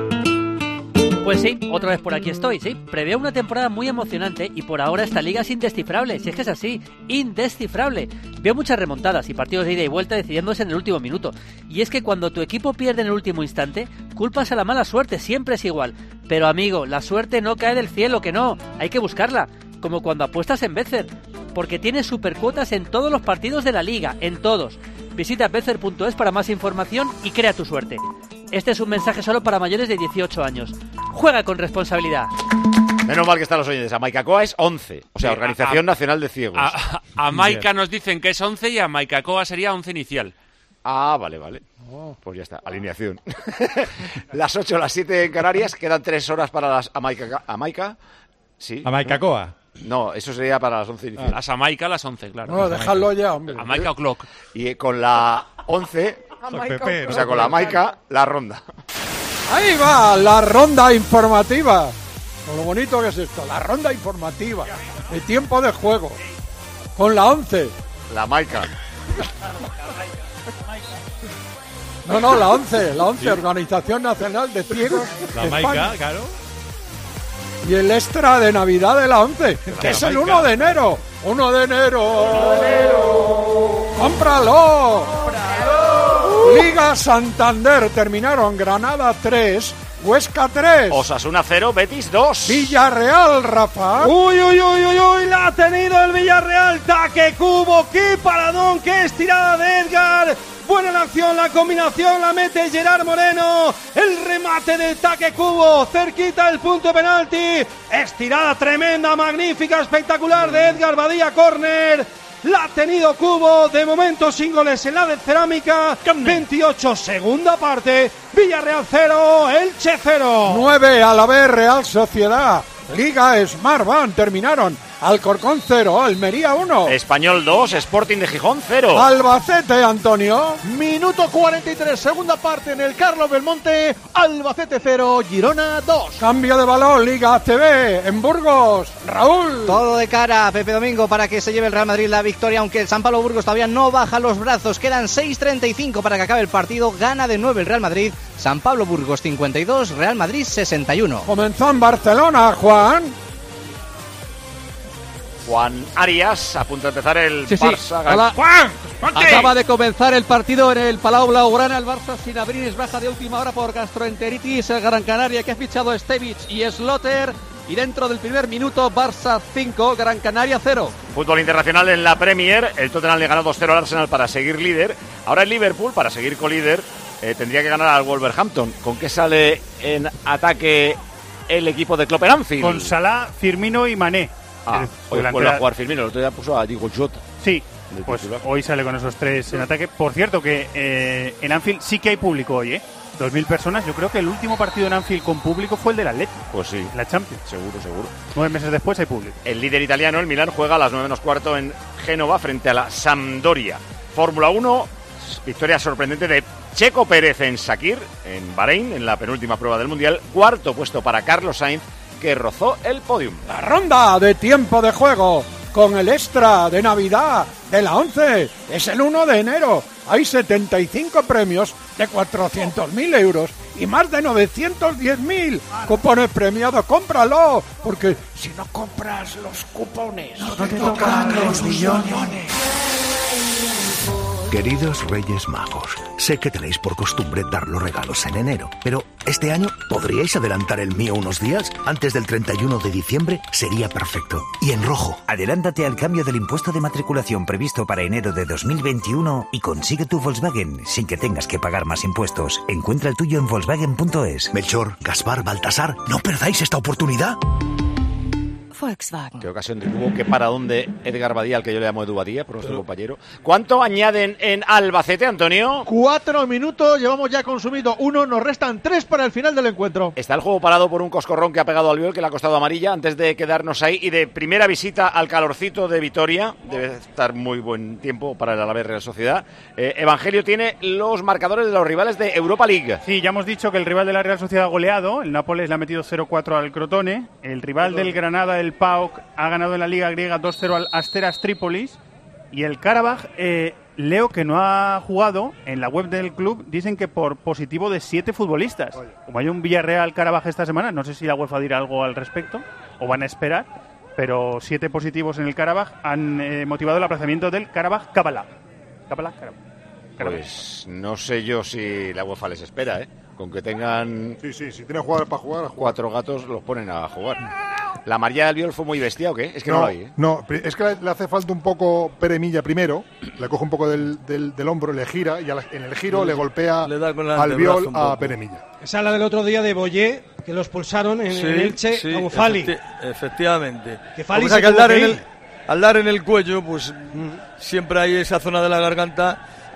Speaker 19: Pues sí, otra vez por aquí estoy, sí. Preveo una temporada muy emocionante y por ahora esta liga es indescifrable, si es que es así, indescifrable. Veo muchas remontadas y partidos de ida y vuelta decidiéndose en el último minuto. Y es que cuando tu equipo pierde en el último instante, culpas a la mala suerte, siempre es igual. Pero amigo, la suerte no cae del cielo, que no, hay que buscarla. Como cuando apuestas en Betfair, porque tienes supercuotas en todos los partidos de la liga, en todos. Visita betfair.es para más información y crea tu suerte. Este es un mensaje solo para mayores de 18 años. Juega con responsabilidad.
Speaker 1: Menos mal que están los oyentes. Amaikakoa es 11, o sea, Organización Nacional de Ciegos.
Speaker 20: A Maika nos dicen que es 11 y a Amaikakoa sería 11 inicial.
Speaker 1: Ah, vale. Pues ya está, alineación. Las 8, las 7 en Canarias, quedan 3 horas para las Amaica. Sí.
Speaker 16: Amaicacoa.
Speaker 1: No, eso sería para las 11.
Speaker 18: Las Amaica a las 11, claro.
Speaker 14: No, dejadlo ya, hombre.
Speaker 18: Amaica O'Clock.
Speaker 1: Y con la 11, o sea, con la Amaica, la ronda.
Speaker 14: Ahí va, la ronda informativa. Con lo bonito que es esto, la ronda informativa. De tiempo de juego. Con la 11.
Speaker 1: La Amaica.
Speaker 14: No, la 11, sí. Organización Nacional de Ciegos.
Speaker 16: La Amaica, claro.
Speaker 14: Y el extra de Navidad de la 11, que es el 1 de enero. 1 de enero. ¡Cómpralo! Liga Santander terminaron Granada 3, Huesca 3.
Speaker 1: Osasuna 0, Betis 2.
Speaker 14: Villarreal, Rafa.
Speaker 3: Uy, la ha tenido el Villarreal. Taque Cubo, qué paradón, qué estirada de Edgar. Buena la acción, la combinación, la mete Gerard Moreno. El remate de Taque Cubo, cerquita el punto de penalti. Estirada tremenda, magnífica, espectacular de Edgar Badía, córner. La ha tenido Cubo, de momento sin goles en la de Cerámica. 28, segunda parte. Villarreal 0, Elche 0.
Speaker 14: 9 a la vez, Real Sociedad. Liga Smartbank terminaron. Alcorcón 0, Almería 1.
Speaker 1: Español 2, Sporting de Gijón 0.
Speaker 14: Albacete, Antonio.
Speaker 4: Minuto 43, segunda parte en el Carlos Belmonte. Albacete 0, Girona 2.
Speaker 14: Cambio de balón, Liga ACB en Burgos. Raúl.
Speaker 7: Todo de cara, Pepe Domingo, para que se lleve el Real Madrid la victoria, aunque el San Pablo Burgos todavía no baja los brazos. Quedan 6:35 para que acabe el partido. Gana de 9 el Real Madrid. San Pablo Burgos 52, Real Madrid 61.
Speaker 14: Comenzó en Barcelona, Juan
Speaker 1: Arias, a punto de empezar el Barça.
Speaker 20: Hola.
Speaker 1: ¡Juan!
Speaker 20: Acaba de comenzar el partido en el Palau Blaugrana. El Barça sin abrir, baja de última hora por gastroenteritis. Gran Canaria, que ha fichado a Stevic y Slotter. Y dentro del primer minuto, Barça 5, Gran Canaria 0.
Speaker 1: Fútbol internacional en la Premier. El Tottenham le ganó 2-0 al Arsenal para seguir líder. Ahora el Liverpool, para seguir colíder, tendría que ganar al Wolverhampton. ¿Con qué sale en ataque el equipo de Klopp en Anfield?
Speaker 5: Con Salah, Firmino y Mané.
Speaker 1: Hoy vuelve a jugar Firmino, el otro día puso a Diego Jota.
Speaker 5: Sí, pues hoy sale con esos 3 en ataque. Por cierto que en Anfield sí que hay público hoy, 2.000 personas. Yo creo que el último partido en Anfield con público fue el del Atleti.
Speaker 1: Pues sí.
Speaker 5: La Champions.
Speaker 1: Seguro.
Speaker 5: 9 meses después hay público.
Speaker 1: El líder italiano, el Milan, juega a las 9:15 en Génova frente a la Sampdoria. Fórmula 1, victoria sorprendente de Checo Pérez en Sakir, en Bahrein, en la penúltima prueba del Mundial. 4º puesto para Carlos Sainz, que rozó el podium.
Speaker 14: La ronda de tiempo de juego con el extra de Navidad de la 11. Es el 1 de enero. Hay 75 premios de 400.000 euros y más de 910.000 cupones premiados. ¡Cómpralo! Porque si no compras los cupones, no te tocan los millones.
Speaker 21: Queridos Reyes Magos, sé que tenéis por costumbre dar los regalos en enero, pero este año ¿podríais adelantar el mío unos días? Antes del 31 de diciembre sería perfecto. Y en rojo.
Speaker 22: Adelántate al cambio del impuesto de matriculación previsto para enero de 2021 y consigue tu Volkswagen sin que tengas que pagar más impuestos. Encuentra el tuyo en Volkswagen.es.
Speaker 21: Melchor, Gaspar, Baltasar, no perdáis esta oportunidad.
Speaker 1: Qué ocasión de Cubo, qué paradón de Edgar Badía, al que yo le llamo Edu Badía, por nuestro compañero. ¿Cuánto añaden en Albacete, Antonio?
Speaker 4: 4 minutos, llevamos ya consumido 1, nos restan 3 para el final del encuentro.
Speaker 1: Está el juego parado por un coscorrón que ha pegado Albiol, que le ha costado amarilla, antes de quedarnos ahí. Y de primera visita al calorcito de Vitoria, debe estar muy buen tiempo para el Alavés Real Sociedad. Evangelio tiene los marcadores de los rivales de Europa League.
Speaker 5: Sí, ya hemos dicho que el rival de la Real Sociedad ha goleado, el Nápoles le ha metido 0-4 al Crotone, el rival del Granada, el PAOK, ha ganado en la Liga Griega 2-0 al Asteras Trípolis, y el Karabaj, leo que no ha jugado. En la web del club dicen que por positivo de 7 futbolistas. Como hay un Villarreal Karabaj esta semana, no sé si la UEFA dirá algo al respecto o van a esperar, pero 7 positivos en el Karabaj han motivado el aplazamiento del Karabaj Kabbalah.
Speaker 1: Pues no sé yo si la UEFA les espera, con que tengan...
Speaker 2: Sí, si tienen jugadores para jugar,
Speaker 1: 4 gatos los ponen a jugar. ¿La amarilla de Albiol fue muy bestia o qué? Es que no la hay,
Speaker 2: No, es que le hace falta un poco Pere Milla primero, le coge un poco del hombro, le gira y en el giro le golpea Albiol a Pere Milla.
Speaker 3: Esa es la del otro día de Boyé, que lo expulsaron en Elche como Fali.
Speaker 17: Efectivamente.
Speaker 3: Que Fali
Speaker 17: al dar en el cuello, pues siempre hay esa zona de la garganta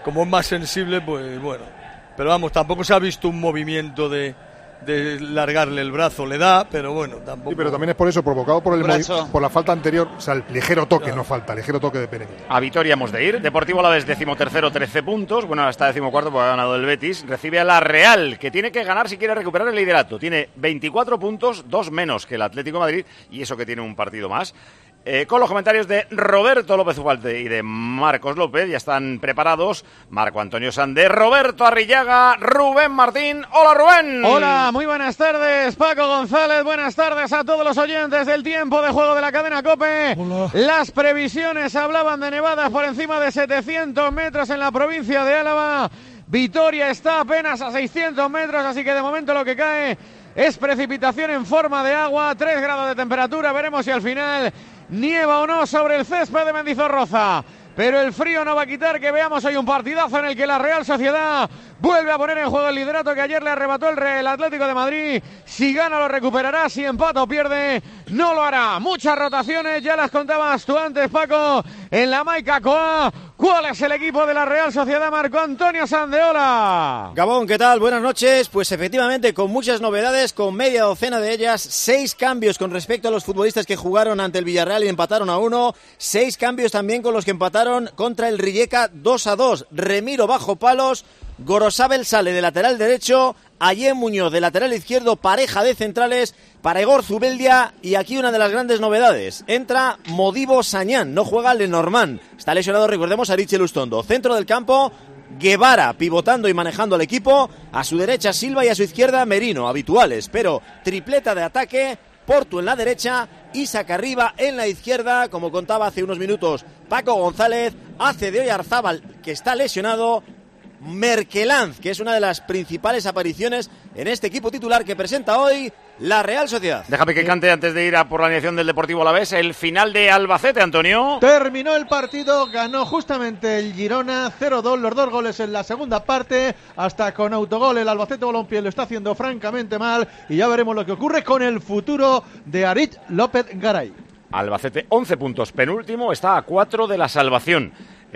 Speaker 17: como es más sensible, pues bueno. Pero vamos, tampoco se ha visto un movimiento de largarle el brazo, le da, pero bueno, tampoco.
Speaker 2: Sí, pero también es por eso, provocado por la falta anterior, o sea, el ligero toque, claro. No falta, ligero toque de Pereira.
Speaker 1: A Vitoria hemos de ir. Deportivo Alavés 13º, 13 puntos. Bueno, está 14º porque ha ganado el Betis. Recibe a la Real, que tiene que ganar si quiere recuperar el liderato. Tiene 24 puntos, 2 menos que el Atlético de Madrid, y eso que tiene un partido más. Con los comentarios de Roberto López Ubalte y de Marcos López, ya están preparados Marco Antonio Sande, Roberto Arrillaga, Rubén Martín. ¡Hola, Rubén!
Speaker 8: Hola, muy buenas tardes, Paco González, buenas tardes a todos los oyentes del tiempo de juego de la cadena COPE.
Speaker 14: Hola.
Speaker 8: Las previsiones hablaban de nevadas por encima de 700 metros en la provincia de Álava. Vitoria está apenas a 600 metros, así que de momento lo que cae es precipitación en forma de agua, 3 grados de temperatura, veremos si al final nieva o no sobre el césped de Mendizorroza. Pero el frío no va a quitar que veamos hoy un partidazo en el que la Real Sociedad vuelve a poner en juego el liderato que ayer le arrebató el Atlético de Madrid. Si gana lo recuperará, si empata o pierde no lo hará. Muchas rotaciones, ya las contabas tú antes, Paco, en la Maica Coa. ¿Cuál es el equipo de la Real Sociedad, Marco Antonio Sandeola?
Speaker 18: Gabón, ¿qué tal? Buenas noches. Pues efectivamente, con muchas novedades, con media docena de ellas, 6 cambios con respecto a los futbolistas que jugaron ante el Villarreal y empataron a 1, 6 cambios también con los que empataron contra el Rijeka 2-2. Remiro bajo palos, Gorosabel sale de lateral derecho, Ayé Muñoz de lateral izquierdo, pareja de centrales para Igor Zubeldia, y aquí una de las grandes novedades, entra Modibo Sañán, no juega Lenormand, está lesionado, recordemos, Ariche Lustondo. Centro del campo, Guevara pivotando y manejando al equipo, a su derecha Silva y a su izquierda Merino, habituales, pero tripleta de ataque, Portu en la derecha, Isaac arriba en la izquierda, como contaba hace unos minutos Paco González, hace de Oyarzábal, que está lesionado, Merkelanz, que es una de las principales apariciones en este equipo titular que presenta hoy la Real Sociedad.
Speaker 1: Déjame que cante antes de ir a por la alineación del Deportivo Alavés el final de Albacete, Antonio.
Speaker 4: Terminó el partido, ganó justamente el Girona 0-2, los 2 goles en la segunda parte, hasta con autogol el Albacete Balompié lo está haciendo francamente mal, y ya veremos lo que ocurre con el futuro de Aritz López Garay.
Speaker 1: Albacete 11 puntos, penúltimo, está a 4 de la salvación.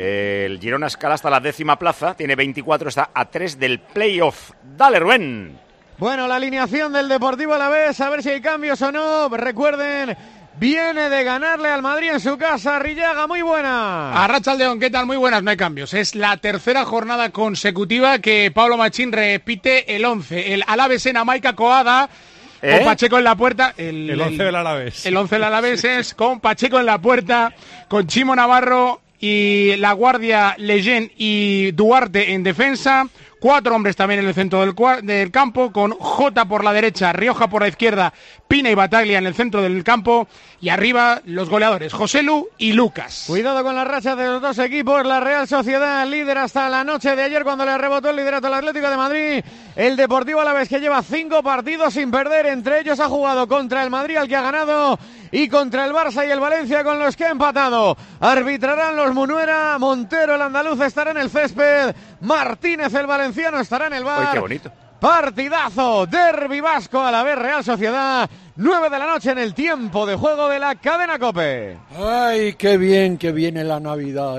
Speaker 1: El Girona escala hasta la 10ª plaza, tiene 24, está a 3 del playoff. Dale, Rubén.
Speaker 8: Bueno, la alineación del Deportivo Alavés, a ver si hay cambios o no. Recuerden, viene de ganarle al Madrid en su casa. Rillaga, muy buena.
Speaker 23: Arratsaldeon, ¿qué tal? Muy buenas, no hay cambios. Es la tercera jornada consecutiva que Pablo Machín repite el 11. El Alavés en Amaica Coada, con Pacheco en la puerta.
Speaker 16: El 11 del Alavés.
Speaker 23: El 11 del Alavés es con Pacheco en la puerta, con Chimo Navarro y la guardia Leyen y Duarte en defensa. 4 hombres también en el centro del campo, con Jota por la derecha, Rioja por la izquierda, Pina y Bataglia en el centro del campo, y arriba los goleadores, Joselu y Lucas.
Speaker 8: Cuidado con las rachas de los dos equipos. La Real Sociedad líder hasta la noche de ayer, cuando le rebotó el liderato al Atlético de Madrid. El Deportivo Alavés, que lleva 5 partidos sin perder, entre ellos ha jugado contra el Madrid, al que ha ganado, y contra el Barça y el Valencia, con los que ha empatado. Arbitrarán los Munuera, Montero el andaluz estará en el césped, Martínez el valenciano estará en el bar.
Speaker 1: ¡Ay, qué bonito!
Speaker 8: Partidazo, derbi vasco, Alavés Real Sociedad, 9 de la noche en el tiempo de juego de la cadena COPE.
Speaker 14: ¡Ay, qué bien que viene la Navidad!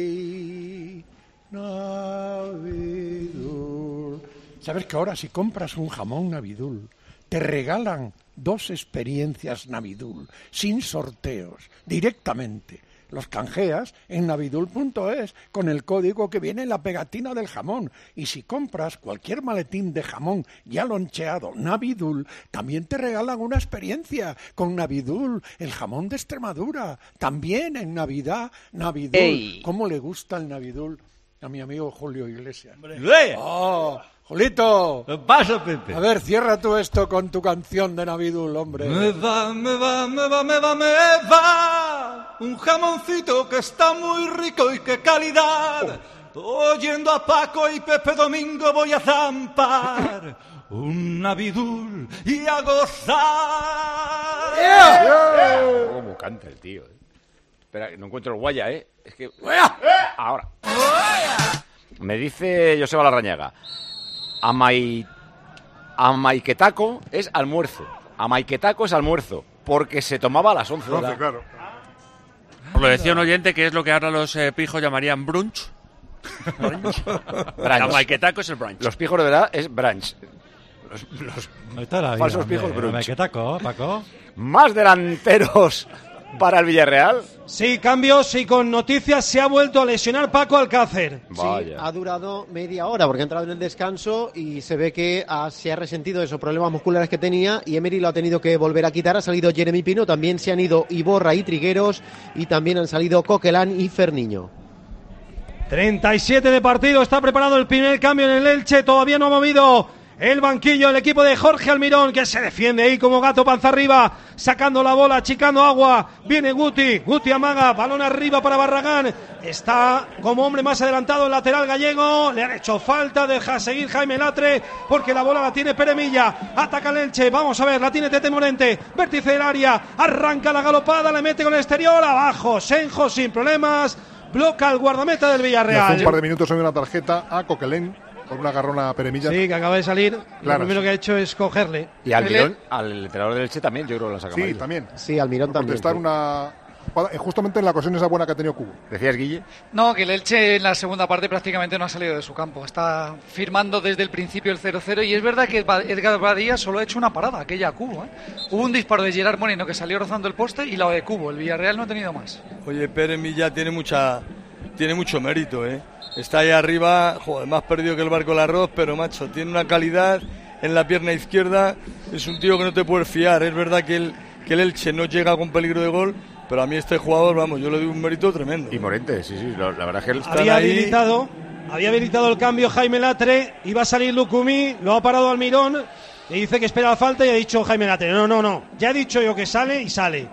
Speaker 14: ¡Ey! Navidul. ¿Sabes que ahora si compras un jamón Navidul, te regalan 2 experiencias Navidul, sin sorteos, directamente? Los canjeas en navidul.es con el código que viene en la pegatina del jamón. Y si compras cualquier maletín de jamón ya loncheado Navidul, también te regalan una experiencia con Navidul, el jamón de Extremadura. También en Navidad, Navidul.
Speaker 18: ¡Ey!
Speaker 14: ¿Cómo le gusta el Navidul a mi amigo Julio Iglesias?
Speaker 18: ¡Oh!
Speaker 14: Julito,
Speaker 18: ¿Qué pasa, Pepe?
Speaker 14: A ver, cierra tú esto con tu canción de Navidul, hombre.
Speaker 24: Me va, un jamoncito que está muy rico y qué calidad. Oyendo a Paco y Pepe Domingo voy a zampar un Navidul y a gozar.
Speaker 1: ¿Cómo canta el tío? Espera, no encuentro el guaya, ¿eh? Es que... Ahora. Me dice Joseba Larrañaga, Amaiquetaco es almuerzo. Amaiquetaco es almuerzo, porque se tomaba a las 11 de la...
Speaker 2: Claro.
Speaker 25: Os lo decía un oyente, que es lo que ahora los pijos llamarían brunch.
Speaker 1: Brunch.
Speaker 9: La maquetaco es el brunch.
Speaker 1: Los pijos de verdad es brunch. Los
Speaker 10: Ahí está la
Speaker 1: falsos
Speaker 10: vida,
Speaker 1: pijos brunch.
Speaker 10: maquetaco, Paco.
Speaker 1: Más delanteros para el Villarreal.
Speaker 3: Sí, cambios y con noticias se ha vuelto a lesionar Paco Alcácer.
Speaker 13: Sí, ha durado media hora porque ha entrado en el descanso y se ve que se ha resentido de esos problemas musculares que tenía y Emery lo ha tenido que volver a quitar. Ha salido Jeremy Pino, también se han ido Iborra y Trigueros y también han salido Coquelán y Ferniño.
Speaker 3: 37 de partido, está preparado el primer cambio en el Elche, todavía no ha movido el banquillo, el equipo de Jorge Almirón, que se defiende ahí como gato panza arriba, sacando la bola, achicando agua. Viene Guti amaga, balón arriba para Barragán. Está como hombre más adelantado el lateral gallego. Le han hecho falta, deja seguir Jaime Latre, porque la bola la tiene Pere Milla. Ataca el Elche, vamos a ver, la tiene Tete Morente. Vértice del área, arranca la galopada, le mete con el exterior, abajo, Senjo sin problemas. Bloca el guardameta del Villarreal.
Speaker 2: Hace un par de minutos hay una tarjeta a Coquelén por una agarrona a Peremilla.
Speaker 3: Sí, que acaba de salir.
Speaker 2: Claro,
Speaker 3: lo primero que ha hecho es cogerle.
Speaker 1: Y Almirón, al entrenador del Elche también, yo creo que lo saca.
Speaker 2: Sí, también.
Speaker 13: Sí, Almirón también.
Speaker 2: Protestar justamente en la ocasión esa buena que ha tenido Cubo.
Speaker 1: ¿Decías, Guille?
Speaker 15: No, que el Elche en la segunda parte prácticamente no ha salido de su campo. Está firmando desde el principio el 0-0 y es verdad que Edgar Badía solo ha hecho una parada, aquella a Cubo. Hubo un disparo de Gerard Moreno que salió rozando el poste y la de Cubo. El Villarreal no ha tenido más.
Speaker 17: Oye, Pérez Milla tiene mucho mérito, Está ahí arriba, joder, más perdido que el barco del arroz, pero macho, tiene una calidad en la pierna izquierda, es un tío que no te puedes fiar. Es verdad que el Elche no llega con peligro de gol, pero a mí este jugador, vamos, yo le doy un mérito tremendo.
Speaker 1: Y Morente, sí, la verdad es que él está
Speaker 3: había habilitado el cambio Jaime Latre, iba a salir Lucumí, lo ha parado Almirón, le dice que espera la falta y ha dicho Jaime Latre, no, ya he dicho yo que sale y sale.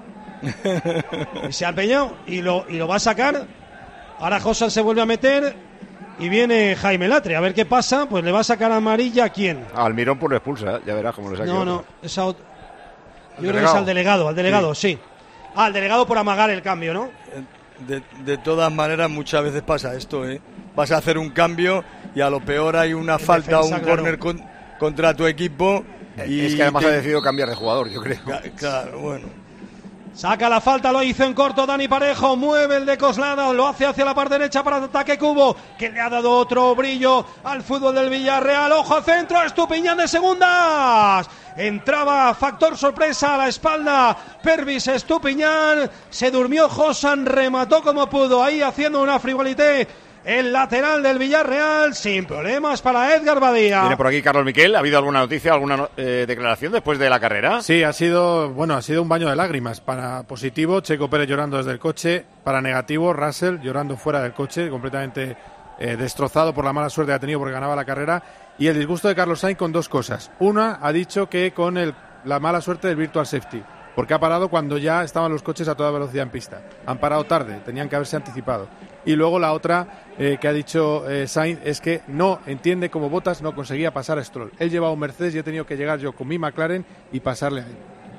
Speaker 3: Y se ha empeñado y lo va a sacar. Ahora Josan se vuelve a meter y viene Jaime Latre. A ver qué pasa. Pues le va a sacar amarilla a quién.
Speaker 1: A Almirón por lo expulsa, ya verás cómo le saca.
Speaker 3: No, yo creo que es al delegado, sí. Al delegado por amagar el cambio, ¿no?
Speaker 17: De todas maneras, muchas veces pasa esto, Vas a hacer un cambio y a lo peor hay una falta o un córner contra tu equipo. Y
Speaker 1: es que además ha decidido cambiar de jugador, yo creo.
Speaker 17: Claro, bueno.
Speaker 3: Saca la falta, lo hizo en corto Dani Parejo, mueve el de Coslada, lo hace hacia la parte derecha para ataque Cubo, que le ha dado otro brillo al fútbol del Villarreal. Ojo al centro, Estupiñán de segundas. Entraba factor sorpresa a la espalda, Pervis Estupiñán, se durmió Josan, remató como pudo, ahí haciendo una frivolité. El lateral del Villarreal, sin problemas para Edgar Badía.
Speaker 1: Viene por aquí Carlos Miquel. ¿Ha habido alguna noticia, alguna declaración después de la carrera?
Speaker 2: Sí, ha sido un baño de lágrimas. Para positivo, Checo Pérez llorando desde el coche. Para negativo, Russell llorando fuera del coche, completamente destrozado por la mala suerte que ha tenido porque ganaba la carrera. Y el disgusto de Carlos Sainz con dos cosas. Una, ha dicho que con la mala suerte del virtual safety, porque ha parado cuando ya estaban los coches a toda velocidad en pista. Han parado tarde, tenían que haberse anticipado. Y luego la otra que ha dicho Sainz es que no entiende cómo Bottas no conseguía pasar a Stroll. Él llevaba un Mercedes y he tenido que llegar yo con mi McLaren y pasarle a él.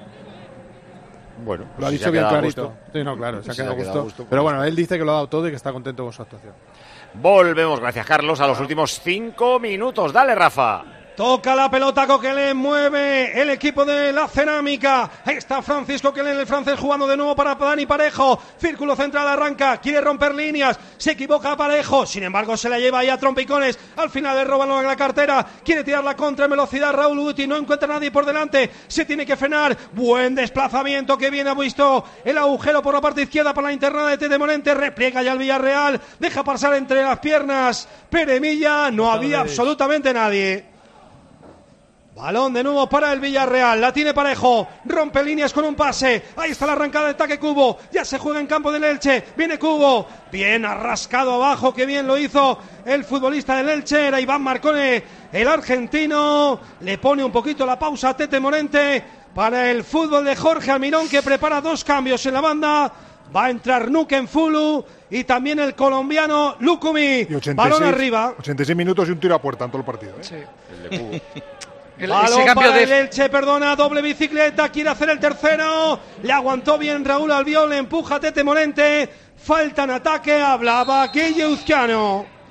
Speaker 1: Bueno,
Speaker 2: lo ha dicho bien clarito. Sí, no, claro, se ha quedado a gusto. Pero bueno, él dice que lo ha dado todo y que está contento con su actuación.
Speaker 1: Volvemos, gracias Carlos, a los últimos 5 minutos. Dale, Rafa.
Speaker 3: Toca la pelota Coquelin, mueve el equipo de la Cerámica. Ahí está Francisco Coquelin, el francés, jugando de nuevo para Dani Parejo. Círculo central, arranca, quiere romper líneas, se equivoca Parejo, sin embargo se la lleva ahí a trompicones. Al final le roban la cartera, quiere tirar la contra en velocidad Raúl Guti, no encuentra a nadie por delante, se tiene que frenar. Buen desplazamiento que viene, ha visto el agujero por la parte izquierda para la interna de Tete Morente. Repliega ya el Villarreal, deja pasar entre las piernas Pere Milla, no había absolutamente nadie. Balón de nuevo para el Villarreal, la tiene Parejo, rompe líneas con un pase, ahí está la arrancada de ataque Cubo, ya se juega en campo del Elche, viene Cubo, bien arrascado abajo, que bien lo hizo el futbolista del Elche, era Iván Marcone, el argentino, le pone un poquito la pausa a Tete Morente para el fútbol de Jorge Almirón, que prepara dos cambios en la banda. Va a entrar Nuken Fulu y también el colombiano Lucumí. Balón arriba.
Speaker 2: 86 minutos y un tiro a puerta en todo el partido.
Speaker 15: Sí.
Speaker 1: El de Cubo.
Speaker 3: Balón para el Elche, doble bicicleta, quiere hacer el tercero, le aguantó bien Raúl Albiol, le empuja a Tete Morente, falta en ataque, hablaba Guille Uzquiano.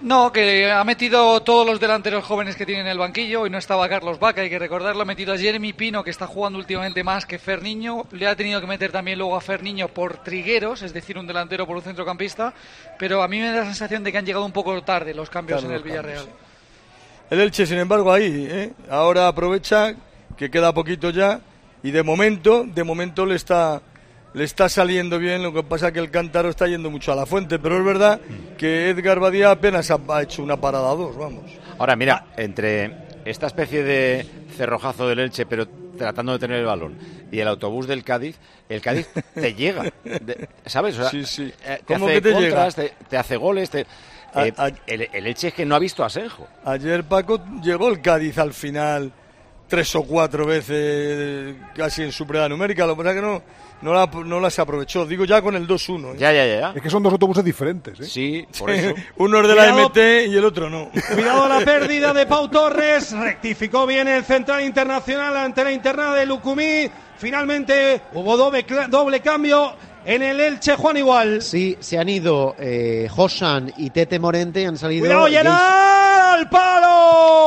Speaker 15: No, que ha metido todos los delanteros jóvenes que tiene en el banquillo y no estaba Carlos Vaca, hay que recordarlo. Ha metido a Jeremy Pino, que está jugando últimamente más que Ferniño. Le ha tenido que meter también luego a Ferniño por Trigueros, es decir, un delantero por un centrocampista. Pero a mí me da la sensación de que han llegado un poco tarde los cambios en el Villarreal.
Speaker 17: El Elche, sin embargo, ahí, ahora aprovecha que queda poquito ya y de momento le está saliendo bien. Lo que pasa es que el cántaro está yendo mucho a la fuente, pero es verdad que Edgar Badía apenas ha hecho una parada o dos, vamos.
Speaker 1: Ahora, mira, entre esta especie de cerrojazo del Elche, pero tratando de tener el balón, y el autobús del Cádiz, el Cádiz te llega, ¿sabes? O sea,
Speaker 17: sí.
Speaker 1: ¿Cómo que te contras, llega? Te hace goles, el Elche es que no ha visto a Asenjo.
Speaker 17: Ayer, Paco, llegó el Cádiz al final 3 o 4 veces casi en su prueba numérica, lo que pasa es que no las aprovechó, digo ya con el 2-1.
Speaker 1: Ya.
Speaker 2: Es que son dos autobuses diferentes, ¿eh?
Speaker 1: Sí, por eso.
Speaker 17: Uno es de la MT y el otro no.
Speaker 3: Cuidado la pérdida de Pau Torres, rectificó bien el central internacional ante la internada de Lucumí. Finalmente hubo doble cambio en el Elche, Juan Igual.
Speaker 13: Sí, se han ido Josan y Tete Morente, han salido...
Speaker 3: ¡Cuidado, Gerard! ¡Al palo!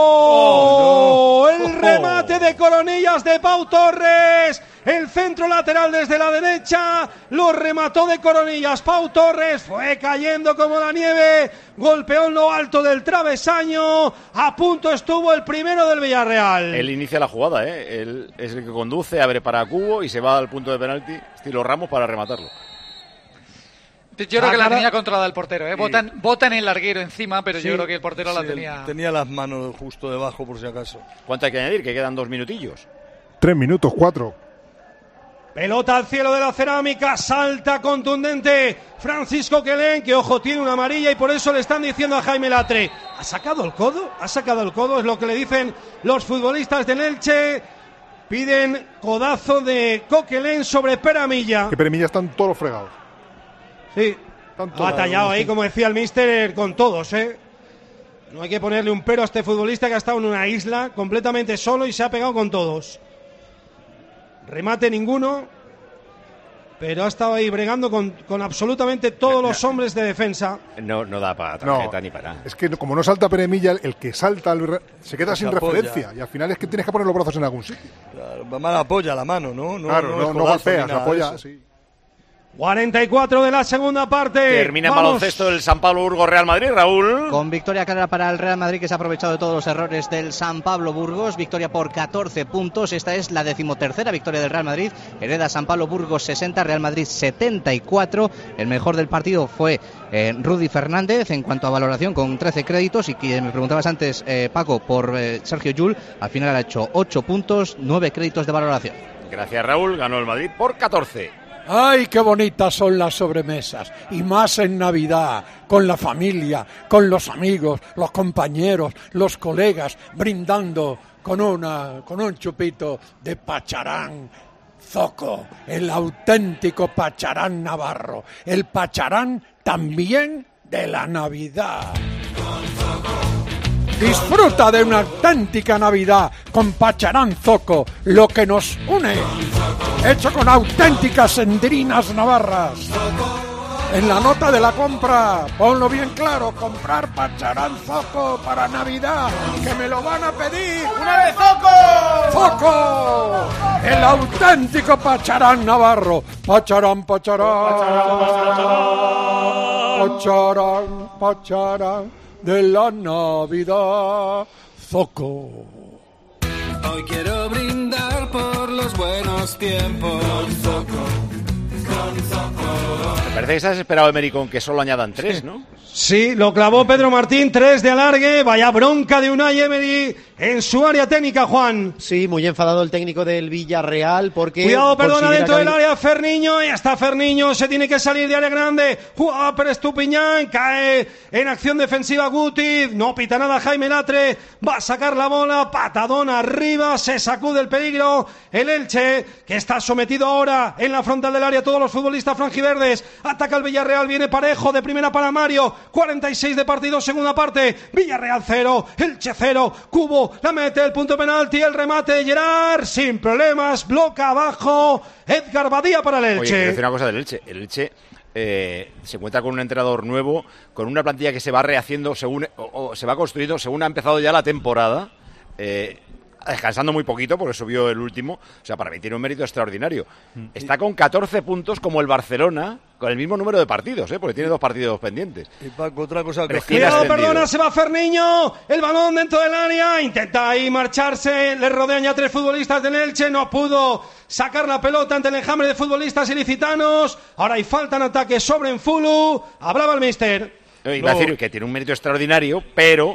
Speaker 3: El remate de Coronillas de Pau Torres. El centro lateral desde la derecha. Lo remató de Coronillas. Pau Torres fue cayendo como la nieve. Golpeó en lo alto del travesaño. A punto estuvo el primero del Villarreal.
Speaker 1: Él inicia la jugada, Él es el que conduce, abre para Cubo y se va al punto de penalti, estilo Ramos, para rematarlo.
Speaker 15: Yo creo que la tenía controlada el portero, Botan el larguero encima, pero yo creo que el portero la tenía.
Speaker 17: Tenía las manos justo debajo, por si acaso.
Speaker 1: ¿Cuánto hay que añadir? Que quedan 2 minutillos.
Speaker 2: 3 minutos, 4.
Speaker 3: Pelota al cielo de la cerámica, salta contundente Francisco Quelén, que ojo, tiene una amarilla y por eso le están diciendo a Jaime Latre, ¿ha sacado el codo? Es lo que le dicen los futbolistas del Elche. Piden codazo de Coquelén sobre Peramilla.
Speaker 2: Que Peramilla están todos fregados.
Speaker 3: Sí, batallado ahí, como decía el míster, con todos, No hay que ponerle un pero a este futbolista que ha estado en una isla completamente solo y se ha pegado con todos. Remate ninguno, pero ha estado ahí bregando con absolutamente todos los hombres de defensa.
Speaker 1: No da para tarjeta ni para nada.
Speaker 2: Es que como no salta Peremilla, el que salta se queda sin
Speaker 17: apoya.
Speaker 2: referencia. Y al final es que tienes que poner los brazos en algún sitio.
Speaker 17: Claro, mal apoya la mano, ¿no?
Speaker 2: No golpeas, apoya, sí.
Speaker 3: 44 de la segunda parte.
Speaker 1: Termina en baloncesto el San Pablo Burgos Real Madrid, Raúl.
Speaker 7: Con victoria clara para el Real Madrid, que se ha aprovechado de todos los errores del San Pablo Burgos. Victoria por 14 puntos. Esta es la 13ª victoria del Real Madrid. Hereda San Pablo Burgos 60, Real Madrid 74. El mejor del partido fue Rudy Fernández en cuanto a valoración, con 13 créditos. Y que me preguntabas antes, Paco, por Sergio Llull, al final ha hecho 8 puntos, 9 créditos de valoración.
Speaker 1: Gracias, Raúl. Ganó el Madrid por 14.
Speaker 14: ¡Ay, qué bonitas son las sobremesas! Y más en Navidad, con la familia, con los amigos, los compañeros, los colegas, brindando con un chupito de Pacharán Zoco, el auténtico Pacharán navarro, el Pacharán también de la Navidad. Disfruta de una auténtica Navidad con Pacharán Zoco, lo que nos une, hecho con auténticas endrinas navarras. En la nota de la compra, ponlo bien claro, comprar Pacharán Zoco para Navidad, que me lo van a pedir.
Speaker 6: ¡Una de Zoco!
Speaker 14: ¡Zoco! El auténtico Pacharán navarro. Pacharán, Pacharán, Pacharán, Pacharán de la Navidad, Zoco.
Speaker 6: Hoy quiero brindar por los buenos tiempos. Con Zoco, con Zoco.
Speaker 1: Me parece que estás esperado, Emery, con que solo añadan 3, ¿no?
Speaker 3: Sí, lo clavó Pedro Martín, 3 de alargue. Vaya bronca de Unai Emery en su área técnica, Juan.
Speaker 13: Sí, muy enfadado el técnico del Villarreal porque...
Speaker 3: Cuidado, perdona, dentro del área Ferniño. Y hasta Ferniño se tiene que salir de área grande. Jugaba por Estupiñán, cae en acción defensiva Guti. No pita nada Jaime Latre. Va a sacar la bola, patadón arriba, se sacude el peligro. El Elche, que está sometido ahora en la frontal del área, todos los futbolistas franjiverdes. Ataca el Villarreal, viene parejo, de primera para Mario. 46 de partido, segunda parte. Villarreal 0, Elche 0, Cubo la mete, el punto penalti, el remate de Gerard, sin problemas, bloca abajo Edgar Badía para el Elche.
Speaker 1: Oye, quiero decir una cosa del Elche. El Elche se encuentra con un entrenador nuevo, con una plantilla que se va rehaciendo según o se va construyendo según ha empezado ya la temporada, descansando muy poquito porque subió el último. O sea, para mí tiene un mérito extraordinario. Está con 14 puntos como el Barcelona, con el mismo número de partidos, porque tiene 2 partidos pendientes.
Speaker 17: Y Paco, otra cosa que...
Speaker 3: Cuidado, perdona, se va Ferniño, el balón dentro del área, intenta ahí marcharse, le rodean ya 3 futbolistas del Elche, no pudo sacar la pelota ante el enjambre de futbolistas ilicitanos. Ahora hay falta en ataque sobre Enfulu. Hablaba el míster.
Speaker 1: Iba a decir que tiene un mérito extraordinario, pero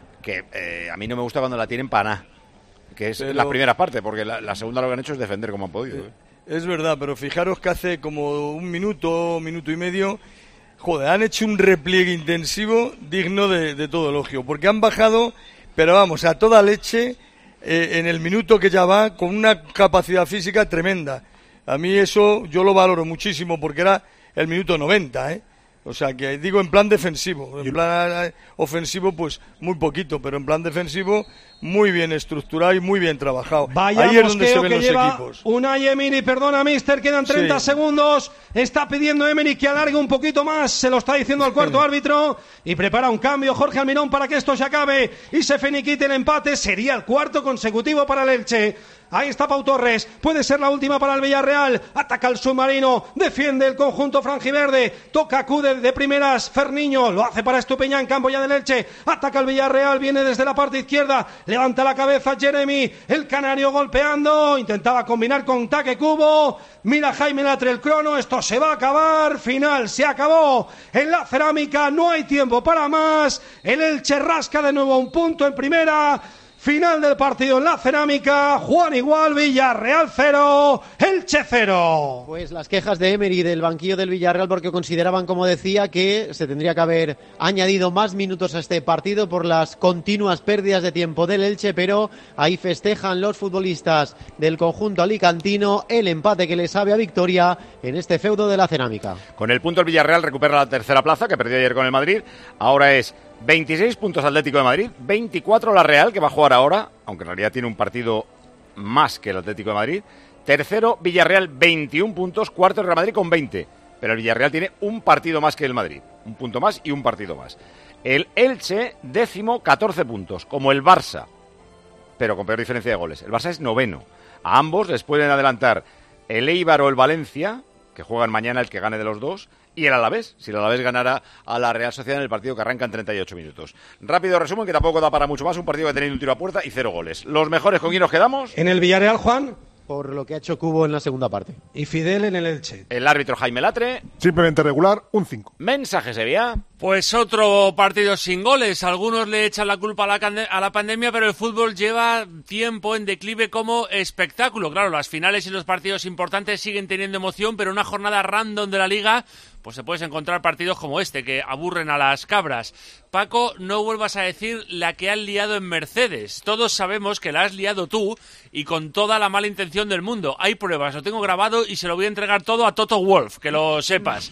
Speaker 1: que a mí no me gusta cuando la tienen para nada, que es la primera parte, porque la segunda lo que han hecho es defender como han podido.
Speaker 17: Es verdad, pero fijaros que hace como un minuto y medio, joder, han hecho un repliegue intensivo digno de todo elogio, porque han bajado, pero vamos, a toda leche, en el minuto que ya va, con una capacidad física tremenda. A mí eso yo lo valoro muchísimo, porque era el minuto 90, O sea, que digo en plan defensivo. En plan ofensivo, pues muy poquito, pero en plan defensivo muy bien estructurado y muy bien trabajado.
Speaker 3: Vaya
Speaker 17: ahí es donde se ven
Speaker 3: que
Speaker 17: los
Speaker 3: lleva
Speaker 17: equipos.
Speaker 3: Unai Emery, perdona, mister, quedan 30 segundos. Está pidiendo Emery que alargue un poquito más, se lo está diciendo al cuarto árbitro, y prepara un cambio Jorge Almirón para que esto se acabe y se finiquite el empate. Sería el 4º consecutivo para el Elche. Ahí está Pau Torres, puede ser la última para el Villarreal. Ataca el submarino, defiende el conjunto franjiverde, toca, acude de primeras Ferniño, lo hace para Estupiñán, campo ya del Elche. Ataca el Villarreal, viene desde la parte izquierda, levanta la cabeza Jeremy, el canario golpeando, intentaba combinar con Take Kubo. Mira Jaime Latre el crono, esto se va a acabar, final, se acabó en la cerámica, no hay tiempo para más. El Elche rasca de nuevo un punto en primera. Final del partido en la cerámica, Juan igual, Villarreal 0, Elche 0.
Speaker 13: Pues las quejas de Emery del banquillo del Villarreal, porque consideraban, como decía, que se tendría que haber añadido más minutos a este partido por las continuas pérdidas de tiempo del Elche, pero ahí festejan los futbolistas del conjunto alicantino el empate que les sabe a victoria en este feudo de la cerámica.
Speaker 1: Con el punto el Villarreal recupera la tercera plaza que perdió ayer con el Madrid, ahora es 26 puntos Atlético de Madrid, 24 la Real, que va a jugar ahora, aunque en realidad tiene un partido más que el Atlético de Madrid. Tercero, Villarreal, 21 puntos, cuarto el Real Madrid con 20. Pero el Villarreal tiene un partido más que el Madrid, un punto más y un partido más. El Elche, 10º, 14 puntos, como el Barça, pero con peor diferencia de goles. El Barça es 9º. A ambos les pueden adelantar el Eibar o el Valencia, que juegan mañana el que gane de los dos, y el Alavés, si el Alavés ganara a la Real Sociedad en el partido que arranca en 38 minutos. Rápido resumen, que tampoco da para mucho más, un partido que ha tenido un tiro a puerta y 0 goles. ¿Los mejores con quién nos quedamos?
Speaker 3: En el Villarreal, Juan.
Speaker 13: Por lo que ha hecho Kubo en la segunda parte.
Speaker 3: Y Fidel en el Elche.
Speaker 1: El árbitro Jaime Latre.
Speaker 2: Simplemente regular, un 5.
Speaker 1: Mensaje Sevilla.
Speaker 9: Pues otro partido sin goles. Algunos le echan la culpa a la pandemia, pero el fútbol lleva tiempo en declive como espectáculo. Claro, las finales y los partidos importantes siguen teniendo emoción, pero una jornada random de la Liga, pues se puedes encontrar partidos como este, que aburren a las cabras. Paco, no vuelvas a decir la que has liado en Mercedes. Todos sabemos que la has liado tú y con toda la mala intención del mundo. Hay pruebas, lo tengo grabado y se lo voy a entregar todo a Toto Wolff, que lo sepas.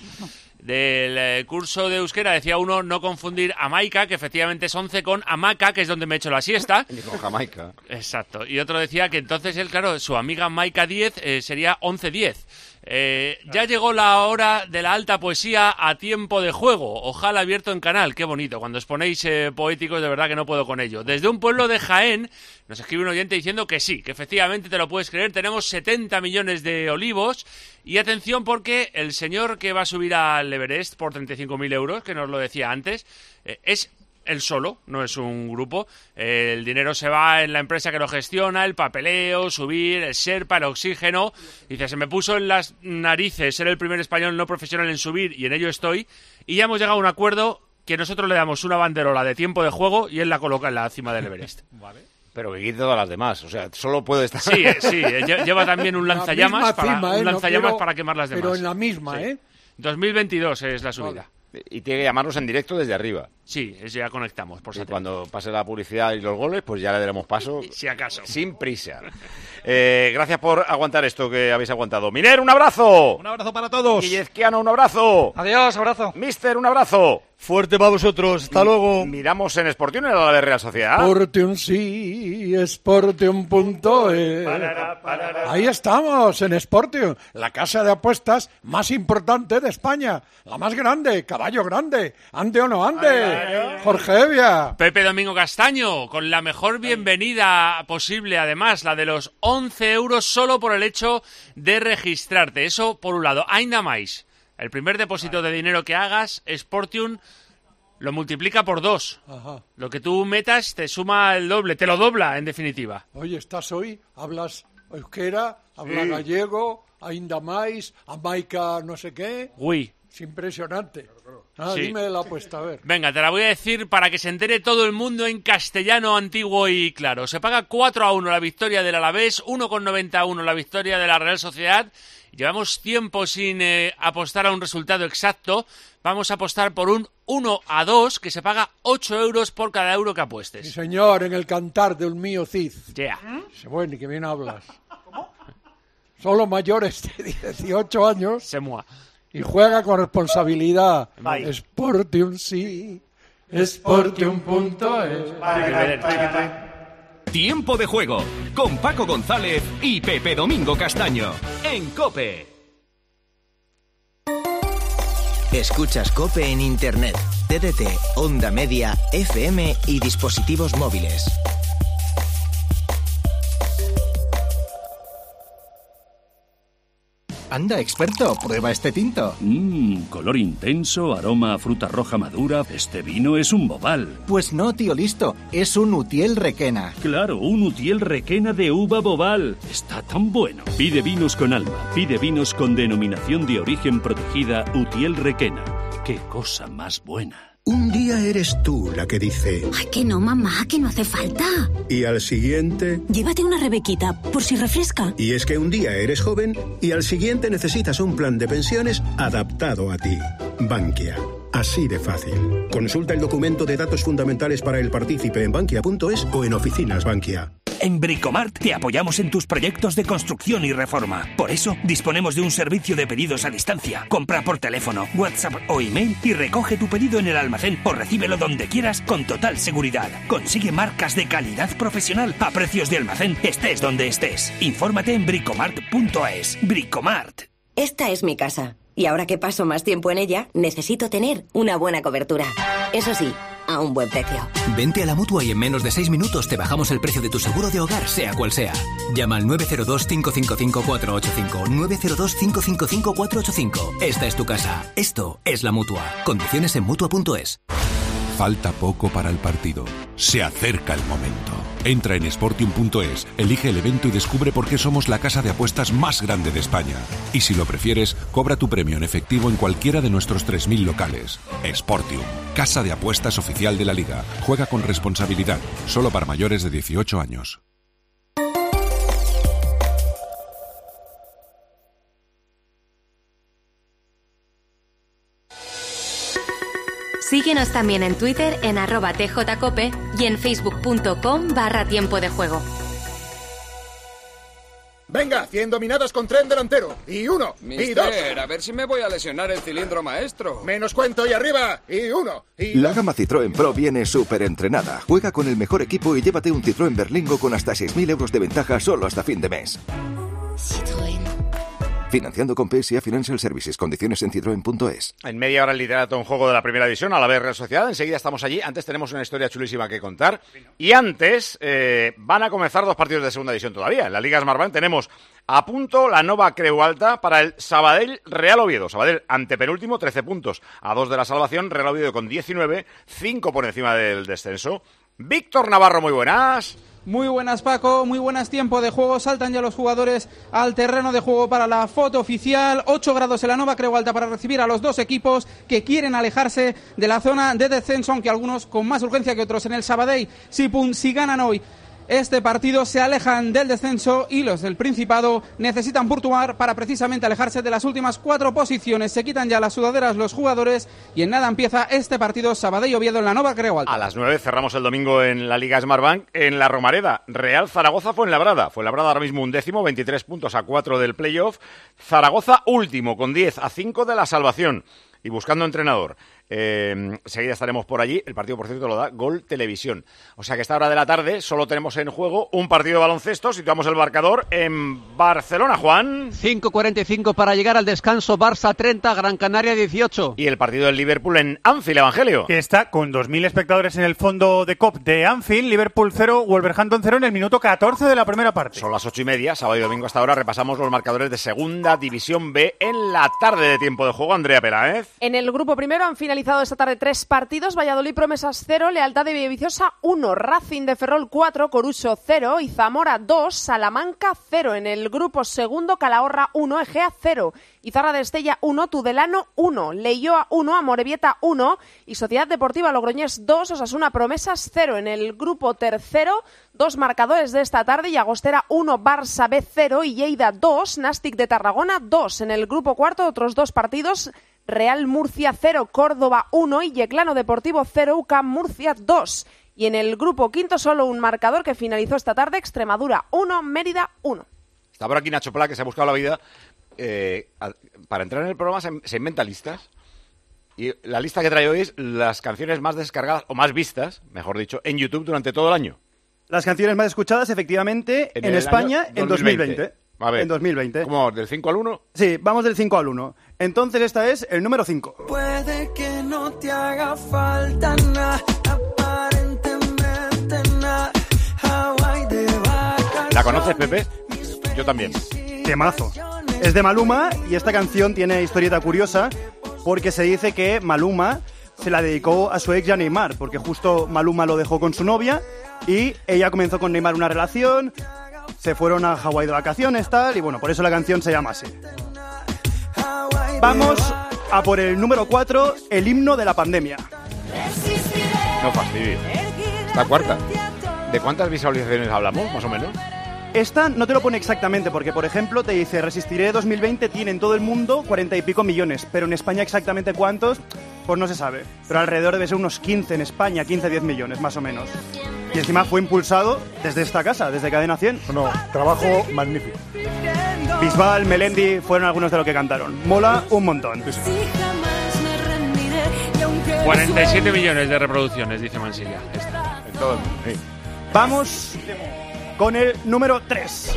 Speaker 9: Del curso de euskera decía uno no confundir Amaica, que efectivamente es 11, con Hamaca, que es donde me echo la siesta.
Speaker 1: Y con Jamaica.
Speaker 9: Exacto. Y otro decía que entonces él, claro, su amiga Maika 10 sería 11-10. Ya llegó la hora de la alta poesía a tiempo de juego. Ojalá abierto en canal. Qué bonito. Cuando os ponéis poéticos, de verdad que no puedo con ello. Desde un pueblo de Jaén nos escribe un oyente diciendo que sí, que efectivamente te lo puedes creer. Tenemos 70 millones de olivos. Y atención, porque el señor que va a subir al Everest por 35.000 euros, que nos lo decía antes, es él solo, no es un grupo. El dinero se va en la empresa que lo gestiona, el papeleo, subir, el Sherpa, el oxígeno. Dice, se me puso en las narices ser el primer español no profesional en subir y en ello estoy. Y ya hemos llegado a un acuerdo que nosotros le damos una banderola de tiempo de juego y él la coloca en la cima del Everest.
Speaker 1: Vale. Pero que quite todas las demás, o sea, solo puede estar...
Speaker 9: Sí, lleva también un lanzallamas, para quemar las demás.
Speaker 14: Pero en la misma,
Speaker 9: sí. 2022 es la subida.
Speaker 1: Vale. Y tiene que llamarnos en directo desde arriba.
Speaker 9: Sí, ya conectamos por satélite.
Speaker 1: Cuando pase la publicidad y los goles, pues ya le daremos paso.
Speaker 9: Si acaso.
Speaker 1: Sin prisa. Gracias por aguantar esto que habéis aguantado. Miner, un abrazo.
Speaker 3: Un abrazo para todos.
Speaker 1: Guillezquiano, un abrazo.
Speaker 15: Adiós, abrazo.
Speaker 1: Mister, un abrazo.
Speaker 17: Fuerte para vosotros, hasta luego.
Speaker 1: Miramos en Sportium, en el Alavés Real Sociedad.
Speaker 14: Sportium, sí, Sportium.es. Ahí estamos, en Sportium, la casa de apuestas más importante de España. La más grande, caballo grande. ¿Ande o no ande? Jorge Evia.
Speaker 9: Pepe Domingo Castaño, con la mejor bienvenida posible, además, la de los 11 euros solo por el hecho de registrarte. Eso por un lado. Ainda máis. El primer depósito de dinero que hagas, Sportium lo multiplica por 2.
Speaker 14: Ajá.
Speaker 9: Lo que tú metas te suma el doble, te lo dobla, en definitiva.
Speaker 14: Oye, estás hoy, hablas euskera, hablas gallego, ainda máis, amaica no sé qué.
Speaker 9: Uy.
Speaker 14: Es impresionante.
Speaker 9: Sí.
Speaker 14: Dime la apuesta, a ver.
Speaker 9: Venga, te la voy a decir para que se entere todo el mundo en castellano antiguo y claro. Se paga 4-1 la victoria del Alavés, 1,91 la victoria de la Real Sociedad. Llevamos tiempo sin apostar a un resultado exacto. Vamos a apostar por un 1-2 que se paga 8 euros por cada euro que apuestes.
Speaker 14: Sí, señor, en el cantar de un mío Cid.
Speaker 9: Yeah.
Speaker 14: Bueno, y que bien hablas. ¿Cómo? Solo mayores de 18 años.
Speaker 9: Se mueva.
Speaker 14: Y juega con responsabilidad.
Speaker 9: Bye.
Speaker 14: Sportium, sí. Sportium.es.
Speaker 10: Tiempo de juego con Paco González y Pepe Domingo Castaño en COPE.
Speaker 11: Escuchas COPE en Internet, TDT, Onda Media, FM y dispositivos móviles.
Speaker 12: Anda, experto, prueba este tinto.
Speaker 19: Color intenso, aroma a fruta roja madura. Este vino es un bobal.
Speaker 12: Pues no, tío listo, es un Utiel Requena.
Speaker 19: Claro, un Utiel Requena de uva bobal. Está tan bueno. Pide vinos con alma, pide vinos con denominación de origen protegida Utiel Requena. ¡Qué cosa más buena!
Speaker 25: Un día eres tú la que dice...
Speaker 26: Ay, que no, mamá, que no hace falta.
Speaker 25: Y al siguiente...
Speaker 26: Llévate una Rebequita, por si refresca.
Speaker 25: Y es que un día eres joven y al siguiente necesitas un plan de pensiones adaptado a ti. Bankia. Así de fácil. Consulta el documento de datos fundamentales para el partícipe en bankia.es o en oficinas Bankia.
Speaker 22: En Bricomart te apoyamos en tus proyectos de construcción y reforma. Por eso, disponemos de un servicio de pedidos a distancia. Compra por teléfono, WhatsApp o email y recoge tu pedido en el almacén o recíbelo donde quieras con total seguridad. Consigue marcas de calidad profesional a precios de almacén, estés donde estés. Infórmate en bricomart.es. Bricomart.
Speaker 26: Esta es mi casa. Y ahora que paso más tiempo en ella, necesito tener una buena cobertura. Eso sí, a un buen precio.
Speaker 27: Vente a la Mutua y en menos de 6 minutos te bajamos el precio de tu seguro de hogar, sea cual sea. Llama al 902-555-485. 902-555-485. Esta es tu casa. Esto es la Mutua. Condiciones en Mutua.es.
Speaker 28: Falta poco para el partido. Se acerca el momento. Entra en Sportium.es, elige el evento y descubre por qué somos la casa de apuestas más grande de España. Y si lo prefieres, cobra tu premio en efectivo en cualquiera de nuestros 3.000 locales. Sportium, casa de apuestas oficial de la Liga. Juega con responsabilidad, solo para mayores de 18 años.
Speaker 29: Síguenos también en Twitter en @tjcope y en facebook.com/tiempo de juego.
Speaker 30: Venga, 100 dominadas con tren delantero. Y 1, y 2.
Speaker 31: A ver si me voy a lesionar el cilindro maestro.
Speaker 30: Menos cuento y arriba. Y 1, y 2.
Speaker 32: La gama Citroën Pro viene súper entrenada. Juega con el mejor equipo y llévate un Citroën Berlingo con hasta 6.000 euros de ventaja solo hasta fin de mes.
Speaker 29: Citroën.
Speaker 32: Financiando con PSA Financial Services. Condiciones en citroen.es.
Speaker 1: En media hora el liderato en juego de la primera división, Alavés Real Sociedad. Enseguida estamos allí. Antes tenemos una historia chulísima que contar. Y antes van a comenzar 2 partidos de segunda división todavía. En la Liga Smartbank tenemos a punto la Nova Creu Alta para el Sabadell Real Oviedo. Sabadell antepenúltimo, 13 puntos a 2 de la salvación. Real Oviedo con 19, 5 por encima del descenso. Víctor Navarro, muy buenas.
Speaker 33: Muy buenas, Paco, muy buenas. Tiempo de juego, saltan ya los jugadores al terreno de juego para la foto oficial. 8 grados en la Nova Creu Alta para recibir a los 2 equipos que quieren alejarse de la zona de descenso, aunque algunos con más urgencia que otros. En el Sabadell, si ganan hoy este partido se alejan del descenso y los del Principado necesitan puntuar para precisamente alejarse de las últimas 4 posiciones. Se quitan ya las sudaderas los jugadores y en nada empieza este partido Sabadell-Oviedo en la Nova Creu Alta.
Speaker 1: A las 9 cerramos el domingo en la Liga Smartbank en la Romareda. Real Zaragoza-Fuenlabrada. Fuenlabrada ahora mismo 11º, 23 puntos a 4 del playoff. Zaragoza último con 10 a 5 de la salvación y buscando entrenador. Enseguida estaremos por allí. El partido, por cierto, lo da Gol Televisión. O sea que a esta hora de la tarde solo tenemos en juego un partido de baloncesto. Situamos el marcador en Barcelona, Juan.
Speaker 2: 5:45 para llegar al descanso. Barça 30, Gran Canaria 18.
Speaker 1: Y el partido del Liverpool en Anfield, Evangelio.
Speaker 4: Que está con 2.000 espectadores en el fondo de COP de Anfield. Liverpool 0, Wolverhampton 0 en el minuto 14 de la primera parte.
Speaker 1: Son las 8:30, sábado y domingo hasta ahora. Repasamos los marcadores de Segunda División B en la tarde de tiempo de juego. Andrea Peláez.
Speaker 5: En el grupo primero han finalizado esta tarde 3 partidos. Valladolid Promesas 0, Lealtad de Villaviciosa 1, Racing de Ferrol 4, Coruso 0 y Zamora 2, Salamanca 0. En el grupo segundo, Calahorra 1, Egea 0, Izarra de Estella 1, Tudelano 1, Leioa 1, Amorebieta 1 y Sociedad Deportiva Logroñés 2, Osasuna Promesas 0. En el grupo tercero, 2 marcadores de esta tarde, Llagostera 1, Barça B 0 y Lleida 2, Nàstic de Tarragona 2. En el grupo cuarto, otros 2 partidos, Real Murcia 0, Córdoba 1 y Yeclano Deportivo 0, UCAM Murcia 2. Y en el grupo quinto solo un marcador que finalizó esta tarde, Extremadura 1, Mérida 1.
Speaker 1: Está por aquí Nacho Plá, que se ha buscado la vida. Para entrar en el programa se inventa listas. Y la lista que trae hoy es las canciones más descargadas, o más vistas, mejor dicho, en YouTube durante todo el año.
Speaker 6: Las canciones más escuchadas, efectivamente, en España en 2020.
Speaker 1: A ver,
Speaker 6: en 2020.
Speaker 1: ¿Cómo? ¿Del 5 al 1?
Speaker 6: Sí, vamos del 5 al 1. Entonces esta es el número 5.
Speaker 7: Puede que no te haga falta nada, aparentemente nada. Hawaii de vacaciones.
Speaker 1: ¿La conoces, Pepe? Yo también.
Speaker 6: Temazo. Es de Maluma y esta canción tiene historieta curiosa porque se dice que Maluma se la dedicó a su ex ya Neymar, porque justo Maluma lo dejó con su novia y ella comenzó con Neymar una relación. Se fueron a Hawái de vacaciones, tal, y bueno, por eso la canción se llama así. Vamos a por el número 4, el himno de la pandemia.
Speaker 1: No fastidio. La cuarta. ¿De cuántas visualizaciones hablamos, más o menos?
Speaker 6: Esta no te lo pone exactamente, porque por ejemplo te dice Resistiré 2020 tiene en todo el mundo 40 y pico millones, pero en España exactamente cuántos, pues no se sabe. Pero alrededor debe ser unos 15 en España, 15-10 millones más o menos. Y encima fue impulsado desde esta casa, desde Cadena 100.
Speaker 14: No, trabajo magnífico.
Speaker 6: Bisbal, Melendi fueron algunos de los que cantaron. Mola un montón.
Speaker 9: 47 millones de reproducciones, dice Mansilla.
Speaker 1: En todo el mundo, sí.
Speaker 6: Vamos con el número 3.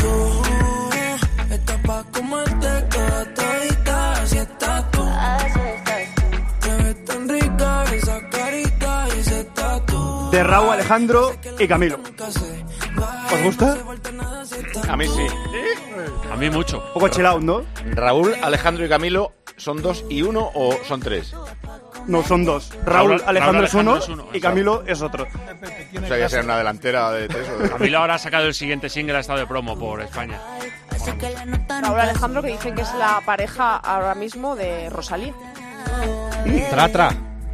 Speaker 6: De Raúl, Alejandro y Camilo. ¿Os gusta?
Speaker 1: A mí sí.
Speaker 9: A mí mucho.
Speaker 6: Un poco chill out, ¿no?
Speaker 1: Raúl, Alejandro y Camilo, ¿son 2 y 1 o son 3?
Speaker 6: No, son 2. Raúl Alejandro es uno y Camilo es otro.
Speaker 1: O sea, ya será una delantera de 3 o de...
Speaker 9: Camilo ahora ha sacado el siguiente single, ha estado de promo por España.
Speaker 5: Raúl Alejandro, que dicen que es la pareja ahora mismo de Rosalía.
Speaker 1: Tra.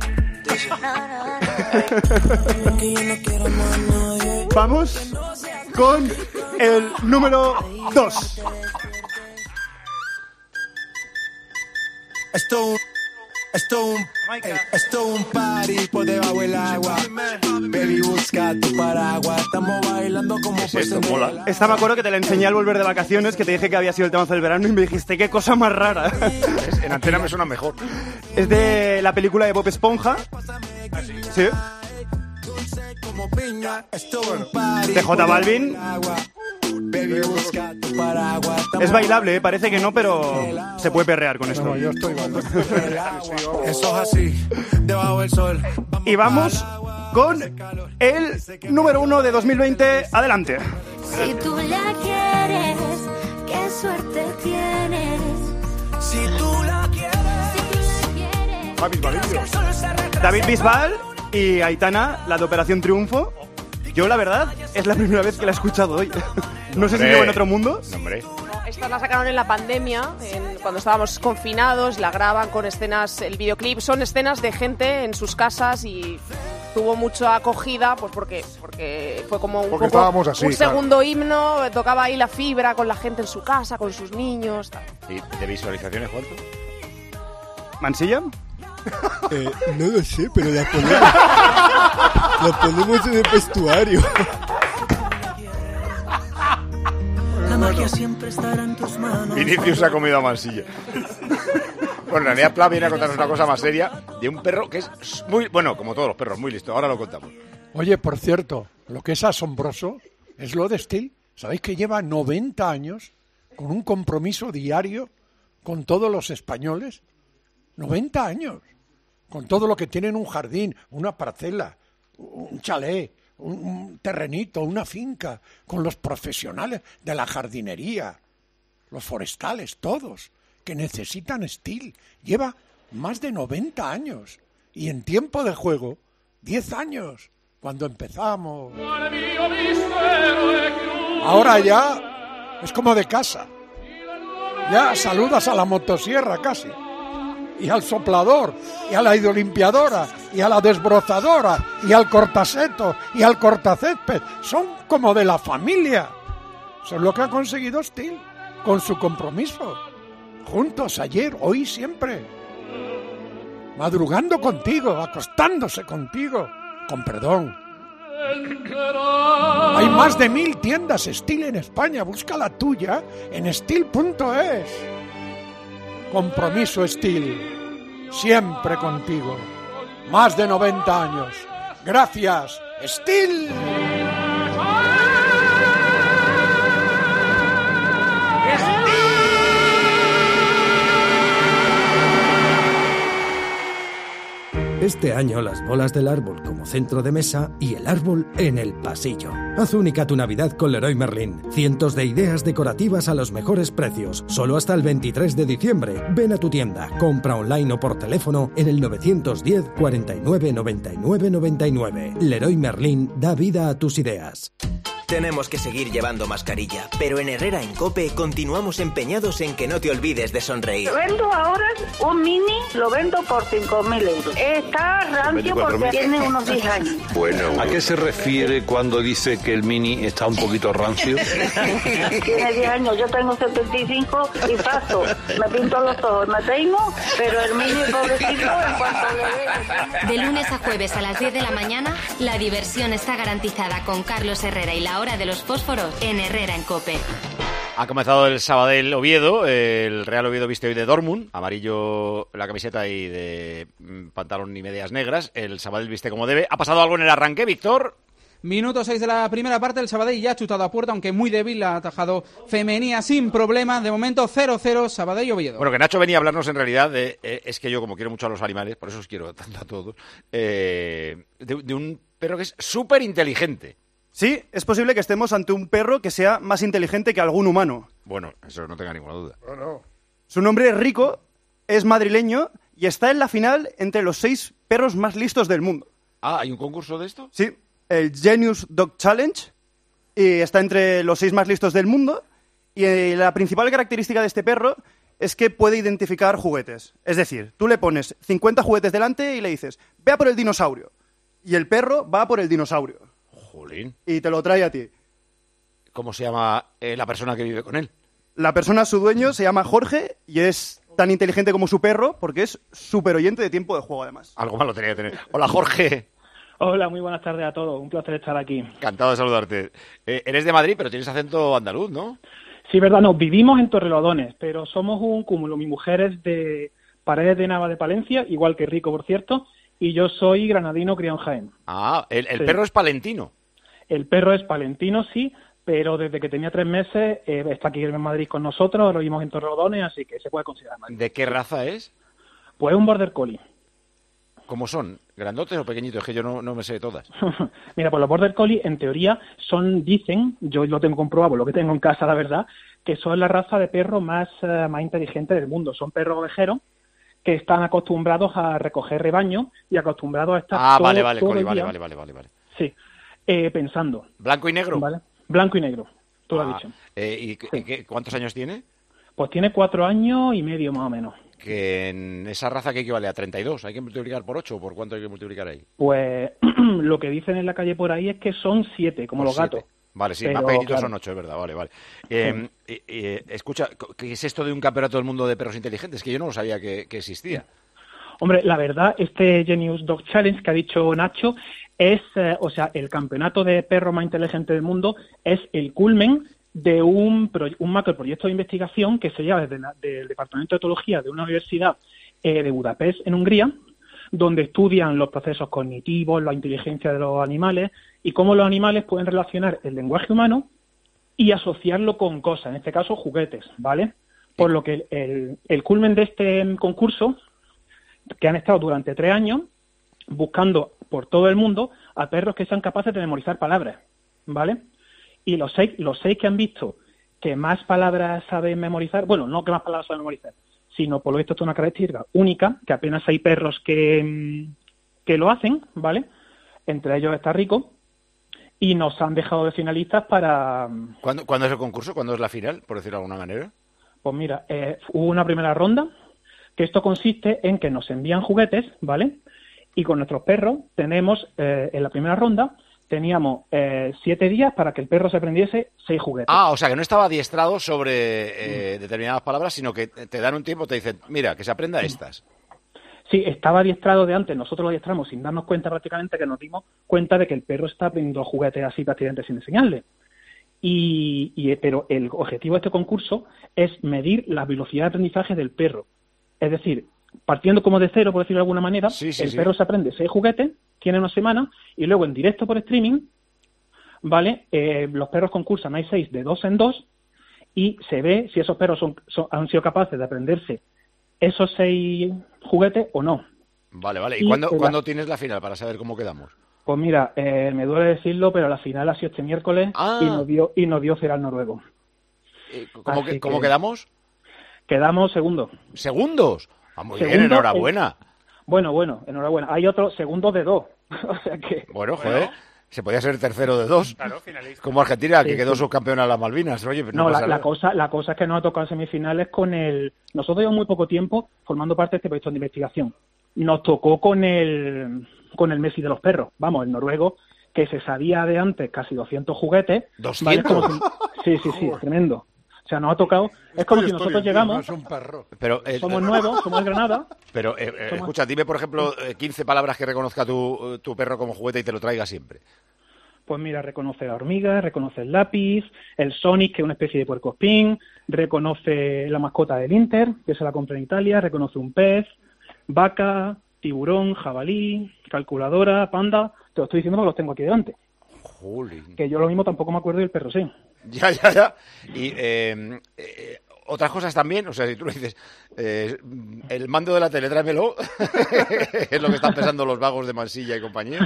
Speaker 6: Vamos con el número 2.
Speaker 7: Esto un party por debajo del agua. Baby, busca tu paraguas. Estamos bailando como
Speaker 6: peces en el agua. Esta me acuerdo que te la enseñé al volver de vacaciones, que te dije que había sido el temazo del verano y me dijiste qué cosa más rara.
Speaker 1: En antena me suena mejor.
Speaker 6: Es de la película de Bob Esponja. Sí. De J Balvin. Es bailable, parece que no, pero se puede perrear con esto.
Speaker 14: No, yo estoy bailando.
Speaker 7: Eso es así, debajo del sol.
Speaker 6: Y vamos con el número 1 de 2020. Adelante.
Speaker 7: Si tú la quieres, qué suerte tienes. Si tú la quieres.
Speaker 6: David Bisbal y Aitana, la de Operación Triunfo. Yo, la verdad, es la primera vez que la he escuchado hoy. No sé si vivo en otro mundo.
Speaker 5: Esta la sacaron en la pandemia, cuando estábamos confinados, la graban con escenas, el videoclip son escenas de gente en sus casas y tuvo mucha acogida, pues porque fue como un,
Speaker 3: Porque
Speaker 5: poco,
Speaker 3: estábamos así,
Speaker 5: un
Speaker 3: claro.
Speaker 5: segundo himno, tocaba ahí la fibra con la gente en su casa, con sus niños. Tal.
Speaker 1: ¿Y de visualizaciones cuánto?
Speaker 6: ¿Mansilla?
Speaker 8: No lo sé, pero la ponemos en el vestuario.
Speaker 7: La magia siempre estará en tus manos.
Speaker 1: Vinicius ha comido a Mansilla. Bueno, en realidad Pla viene a contarnos una cosa más seria de un perro que es muy, bueno, como todos los perros, muy listo. Ahora lo contamos.
Speaker 14: Oye, por cierto, lo que es asombroso es lo de Steel. ¿Sabéis que lleva 90 años con un compromiso diario con todos los españoles? 90 años. Con todo lo que tienen un jardín, una parcela, un chalet, un terrenito, una finca, con los profesionales de la jardinería, los forestales, todos, que necesitan Steel. Lleva más de 90 años. Y en tiempo de juego, 10 años, cuando empezamos. Ahora ya es como de casa. Ya saludas a la motosierra casi. Y al soplador, y a la hidrolimpiadora, y a la desbrozadora, y al cortaseto, y al cortacésped. Son como de la familia. Eso es lo que ha conseguido Steel, con su compromiso. Juntos, ayer, hoy, siempre. Madrugando contigo, acostándose contigo. Con perdón. Hay más de 1000 tiendas Steel en España. Busca la tuya en steel.es. Compromiso Steel, siempre contigo. Más de 90 años. Gracias, Steel.
Speaker 10: Este año las bolas del árbol como centro de mesa y el árbol en el pasillo. Haz única tu Navidad con Leroy Merlin. Cientos de ideas decorativas a los mejores precios. Solo hasta el 23 de diciembre. Ven a tu tienda, compra online o por teléfono en el 910 49 99 99. Leroy Merlin da vida a tus ideas.
Speaker 11: Tenemos que seguir llevando mascarilla, pero en Herrera en COPE continuamos empeñados en que no te olvides de sonreír.
Speaker 13: Vendo ahora un Mini, lo vendo por 5.000 euros. Está rancio porque tiene unos 10 años.
Speaker 15: Bueno, ¿a qué se refiere cuando dice que el Mini está un poquito rancio?
Speaker 13: Tiene 10 años, yo tengo 75 y paso. Me pinto los ojos, me peino, pero el Mini, pobrecito, en cuanto le
Speaker 29: De lunes a jueves a las 10 de la mañana, la diversión está garantizada con Carlos Herrera y la hora de los fósforos en Herrera en COPE.
Speaker 1: Ha comenzado el Sabadell Oviedo, el Real Oviedo viste hoy de Dortmund, amarillo la camiseta y de pantalón y medias negras, el Sabadell viste como debe. ¿Ha pasado algo en el arranque, Víctor?
Speaker 33: Minuto 6 de la primera parte, el Sabadell ya ha chutado a puerta, aunque muy débil, la ha atajado Femenía sin problema. De momento 0-0, Sabadell Oviedo.
Speaker 1: Bueno, que Nacho venía a hablarnos en realidad de, es que yo como quiero mucho a los animales, por eso os quiero tanto a todos, de un perro que es súper inteligente.
Speaker 6: Sí, es posible que estemos ante un perro que sea más inteligente que algún humano.
Speaker 1: Bueno, eso no tenga ninguna duda.
Speaker 3: No.
Speaker 6: Su nombre es Rico, es madrileño y está en la final entre los 6 perros más listos del mundo.
Speaker 1: Ah, ¿hay un concurso de esto?
Speaker 6: Sí, el Genius Dog Challenge, y está entre los 6 más listos del mundo. Y la principal característica de este perro es que puede identificar juguetes. Es decir, tú le pones 50 juguetes delante y le dices, ve a por el dinosaurio. Y el perro va a por el dinosaurio.
Speaker 1: Jolín.
Speaker 6: Y te lo trae a ti.
Speaker 1: ¿Cómo se llama la persona que vive con él?
Speaker 6: La persona, su dueño, se llama Jorge y es tan inteligente como su perro porque es súper oyente de tiempo de juego, además.
Speaker 1: Algo malo tenía que tener. Hola, Jorge.
Speaker 16: Hola, muy buenas tardes a todos. Un placer estar aquí.
Speaker 1: Encantado de saludarte. Eres de Madrid, pero tienes acento andaluz, ¿no?
Speaker 16: Sí, verdad, no. Vivimos en Torrelodones, pero somos un cúmulo. Mi mujer es de Paredes de Nava de Palencia, igual que Rico, por cierto, y yo soy granadino, criado en Jaén.
Speaker 1: Ah, el
Speaker 16: Sí.
Speaker 1: perro es palentino.
Speaker 16: El perro es palentino, sí, pero desde que tenía 3 meses está aquí en Madrid con nosotros, lo vimos en Torrelodones, así que se puede considerar Madrid.
Speaker 1: ¿De qué raza es?
Speaker 16: Pues un border collie.
Speaker 1: ¿Cómo son? ¿Grandotes o pequeñitos? Es que yo no me sé de todas.
Speaker 16: Mira, pues los border collie en teoría dicen, yo lo tengo comprobado, lo que tengo en casa, la verdad, que son la raza de perro más inteligente del mundo. Son perros ovejeros que están acostumbrados a recoger rebaño y acostumbrados a estar todo el día. Sí, pensando.
Speaker 1: ¿Blanco y negro?
Speaker 16: ¿Vale? Blanco y negro, tú lo has dicho.
Speaker 1: ¿Y cuántos años tiene?
Speaker 16: Pues tiene 4 años y medio más o menos.
Speaker 1: que en esa raza que equivale a 32, ¿hay que multiplicar por 8 o por cuánto hay que multiplicar ahí?
Speaker 16: Pues lo que dicen en la calle por ahí es que son 7, como los gatos.
Speaker 1: Vale, sí,
Speaker 16: Pero,
Speaker 1: más pequeñitos
Speaker 16: claro.
Speaker 1: son 8, es verdad, vale. Escucha, ¿qué es esto de un campeonato del mundo de perros inteligentes? Que yo no lo sabía que existía.
Speaker 16: Hombre, la verdad, este Genius Dog Challenge que ha dicho Nacho es, el campeonato de perro más inteligente del mundo es el culmen de un macroproyecto de investigación que se lleva desde del Departamento de Etología de una universidad de Budapest, en Hungría, donde estudian los procesos cognitivos, la inteligencia de los animales y cómo los animales pueden relacionar el lenguaje humano y asociarlo con cosas, en este caso juguetes, ¿vale? Por lo que el culmen de este concurso, que han estado durante 3 años buscando por todo el mundo a perros que sean capaces de memorizar palabras, ¿vale? Y los seis que han visto que más palabras saben memorizar, bueno, no que más palabras saben memorizar, sino por lo visto esto es una característica única, que apenas hay perros que lo hacen, ¿vale? Entre ellos está Rico, y nos han dejado de finalistas para...
Speaker 1: ¿Cuándo es el concurso? ¿Cuándo es la final, por decirlo de alguna manera?
Speaker 16: Pues mira, hubo una primera ronda, que esto consiste en que nos envían juguetes, ¿vale? Y con nuestros perros tenemos, en la primera ronda, teníamos 7 días para que el perro se aprendiese 6 juguetes.
Speaker 1: Ah, o sea, que no estaba adiestrado sobre determinadas palabras, sino que te dan un tiempo, te dicen, mira, que se aprenda estas.
Speaker 16: Sí, estaba adiestrado de antes, nosotros lo adiestramos sin darnos cuenta prácticamente, que nos dimos cuenta de que el perro está aprendiendo juguetes así prácticamente sin enseñarle. Pero el objetivo de este concurso es medir la velocidad de aprendizaje del perro. Es decir, partiendo como de cero, por decirlo de alguna manera, el perro se aprende 6 juguetes, tiene una semana, y luego en directo por streaming, ¿vale? Los perros concursan, hay 6 de 2 en 2, y se ve si esos perros han sido capaces de aprenderse esos 6 juguetes o no.
Speaker 1: Vale. ¿Y cuándo tienes la final para saber cómo quedamos?
Speaker 16: Pues mira, me duele decirlo, pero la final ha sido este miércoles y nos dio cera al noruego.
Speaker 1: ¿Cómo quedamos?
Speaker 16: Quedamos segundos.
Speaker 1: ¿Segundos? Muy bien, enhorabuena.
Speaker 16: Bueno, enhorabuena. Hay otros segundos de 2. O sea que...
Speaker 1: Bueno, joder, se podía ser tercero de 2. Claro, finalista. Como Argentina, que quedó subcampeona en las Malvinas. Oye,
Speaker 16: no la cosa es que nos ha tocado semifinales con el... Nosotros llevamos muy poco tiempo formando parte de este proyecto de investigación. Nos tocó con el Messi de los perros. Vamos, el noruego, que se sabía de antes casi 200 juguetes.
Speaker 1: ¿200?
Speaker 16: ¿Vale? Sí, tremendo. O sea, nos ha tocado... Es como si nosotros llegamos...
Speaker 14: Es un perro.
Speaker 1: Pero,
Speaker 16: somos nuevos, somos de Granada.
Speaker 1: Pero, escucha, dime, por ejemplo, 15 palabras que reconozca tu perro como juguete y te lo traiga siempre.
Speaker 16: Pues mira, reconoce la hormiga, reconoce el lápiz, el Sonic, que es una especie de puercoespín, reconoce la mascota del Inter, que se la compra en Italia, reconoce un pez, vaca, tiburón, jabalí, calculadora, panda... Te lo estoy diciendo porque los tengo aquí delante.
Speaker 1: Jolín.
Speaker 16: Que yo lo mismo tampoco me acuerdo del perro, sí.
Speaker 1: Ya. Y otras cosas también, o sea, si tú le dices, el mando de la tele, tráemelo, es lo que están pensando los vagos de Mansilla y compañía.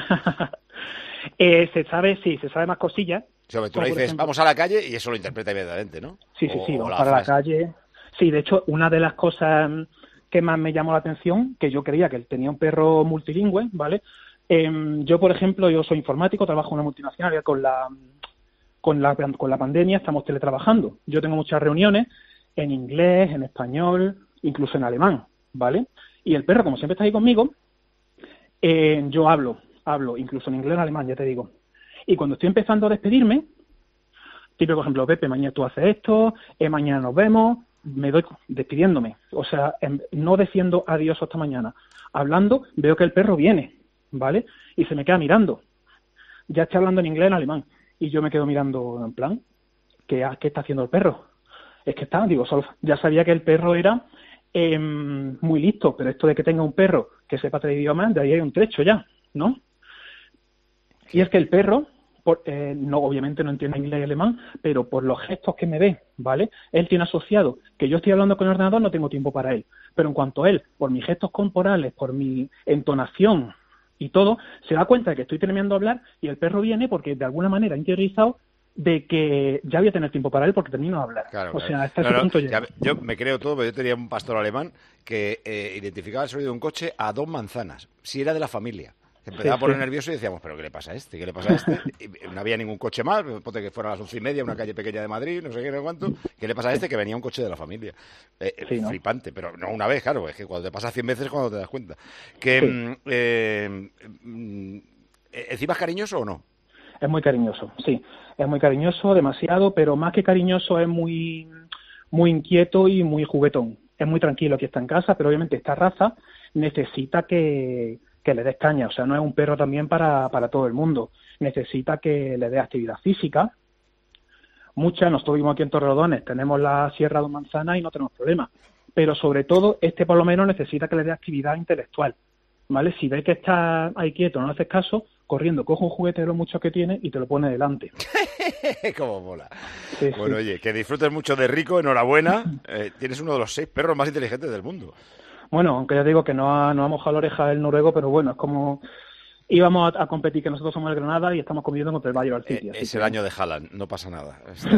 Speaker 16: Se sabe más cosillas.
Speaker 1: O sea, tú le dices, ejemplo, vamos a la calle, y eso lo interpreta inmediatamente, ¿no?
Speaker 16: Sí, vamos para la calle. Sí, de hecho, una de las cosas que más me llamó la atención, que yo creía que él tenía un perro multilingüe, ¿vale? Yo, por ejemplo, yo soy informático, trabajo en una multinacional, con la pandemia estamos teletrabajando. Yo tengo muchas reuniones en inglés, en español, incluso en alemán, ¿vale? Y el perro, como siempre está ahí conmigo, yo hablo incluso en inglés, en alemán, ya te digo. Y cuando estoy empezando a despedirme, tipo, por ejemplo, Pepe, mañana tú haces esto, mañana nos vemos, me doy despidiéndome. O sea, no diciendo adiós hasta mañana. Hablando, veo que el perro viene, ¿vale? Y se me queda mirando. Ya estoy hablando en inglés, en alemán. Y yo me quedo mirando en plan, ¿qué está haciendo el perro? Es que ya sabía que el perro era muy listo, pero esto de que tenga un perro que sepa 3 idiomas, de ahí hay un trecho ya, ¿no? Y es que el perro, obviamente no entiende inglés y alemán, pero por los gestos que me ve, ¿vale? Él tiene asociado que yo estoy hablando con el ordenador, no tengo tiempo para él. Pero en cuanto a él, por mis gestos corporales, por mi entonación y todo, se da cuenta de que estoy terminando de hablar y el perro viene porque de alguna manera ha interiorizado de que ya voy a tener tiempo para él porque termino de hablar.
Speaker 1: Claro.
Speaker 16: Sea, hasta ese punto llega.
Speaker 1: Yo me creo todo, pero yo tenía un pastor alemán que identificaba el sonido de un coche a 2 manzanas, si era de la familia. empezaba a poner nervioso y decíamos, ¿pero qué le pasa a este? ¿Qué le pasa a este? Y no había ningún coche más, ponte que fuera a las 11:30, una calle pequeña de Madrid, no sé qué, no sé cuánto. ¿Qué le pasa a este? Que venía un coche de la familia. ¿no? Flipante, pero no una vez, claro, es que cuando te pasa 100 veces es cuando te das cuenta. Que ¿encima es cariñoso o no?
Speaker 16: Es muy cariñoso, sí. Es muy cariñoso, demasiado, pero más que cariñoso es muy, muy inquieto y muy juguetón. Es muy tranquilo aquí está en casa, pero obviamente esta raza necesita que le des caña. O sea, no es un perro también para todo el mundo. Necesita que le des actividad física. Nosotros vivimos aquí en Torrelodones, tenemos la Sierra de Manzana y no tenemos problema. Pero sobre todo, por lo menos necesita que le dé actividad intelectual. ¿Vale? Si ves que está ahí quieto, no haces caso, corriendo, coge un juguete de los muchos que tiene y te lo pone delante.
Speaker 1: ¡Cómo mola! Sí, bueno, oye, que disfrutes mucho de Rico, enhorabuena. Tienes uno de los 6 perros más inteligentes del mundo.
Speaker 16: Bueno, aunque ya digo que no ha mojado la oreja el noruego, pero bueno, es como... Íbamos a competir, que nosotros somos el Granada y estamos compitiendo contra el Bayern City.
Speaker 1: Es el año de Haaland, no pasa nada.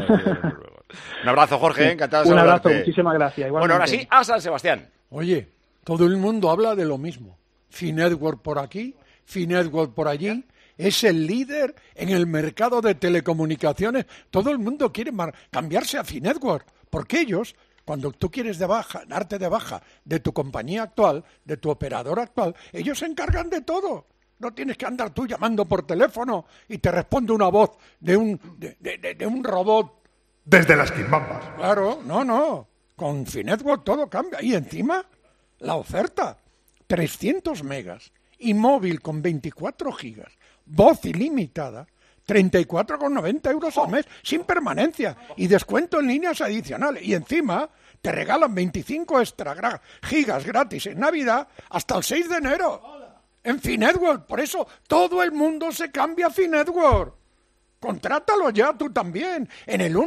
Speaker 1: Un abrazo, Jorge, encantado de
Speaker 16: saludarte. Un abrazo, muchísimas gracias. Igualmente.
Speaker 1: Bueno, ahora sí, a San Sebastián.
Speaker 14: Oye, todo el mundo habla de lo mismo. Finetwork por aquí, Finetwork por allí. Es el líder en el mercado de telecomunicaciones. Todo el mundo quiere cambiarse a Finetwork, porque ellos... Cuando tú quieres darte de baja de tu compañía actual, de tu operador actual, ellos se encargan de todo. No tienes que andar tú llamando por teléfono y te responde una voz de un robot.
Speaker 3: Desde las quimbambas.
Speaker 14: Claro, no. Con Finetwork todo cambia. Y encima, la oferta. 300 megas y móvil con 24 gigas. Voz ilimitada. 34,90 euros al mes, sin permanencia, y descuento en líneas adicionales. Y encima te regalan 25 extra gigas gratis en Navidad hasta el 6 de enero. En Finetwork, por eso todo el mundo se cambia a Finetwork. Contrátalo ya tú también, en el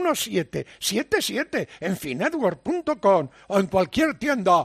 Speaker 14: 1777, en finetwork.com o en cualquier tienda.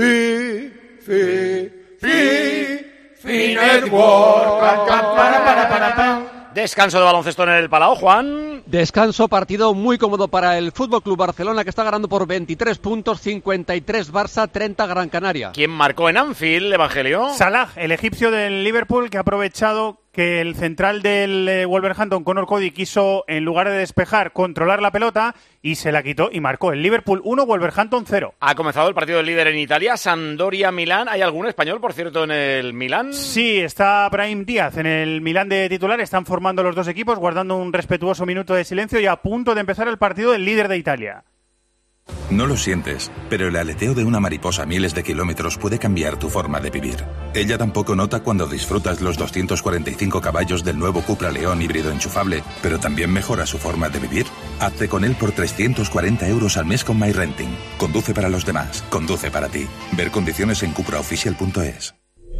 Speaker 14: Finetwork.
Speaker 1: Descanso de baloncesto en el Palau, Juan.
Speaker 2: Descanso, partido muy cómodo para el Fútbol Club Barcelona, que está ganando por 23 puntos, 53 Barça, 30 Gran Canaria.
Speaker 1: ¿Quién marcó en Anfield, Evangelio?
Speaker 4: Salah, el egipcio del Liverpool, que ha aprovechado que el central del Wolverhampton, Conor Cody, quiso, en lugar de despejar, controlar la pelota y se la quitó y marcó. El Liverpool 1, Wolverhampton 0.
Speaker 1: Ha comenzado el partido del líder en Italia, Sampdoria-Milán. ¿Hay algún español, por cierto, en el Milán?
Speaker 4: Sí, está Brahim Díaz en el Milán de titular. Están formando los dos equipos, guardando un respetuoso minuto de silencio y a punto de empezar el partido del líder de Italia.
Speaker 28: No lo sientes, pero el aleteo de una mariposa a miles de kilómetros puede cambiar tu forma de vivir. Ella tampoco nota cuando disfrutas los 245 caballos del nuevo Cupra León híbrido enchufable, pero también mejora su forma de vivir. Hazte con él por 340 euros al mes con MyRenting. Conduce para los demás, conduce para ti. Ver condiciones en cupraofficial.es.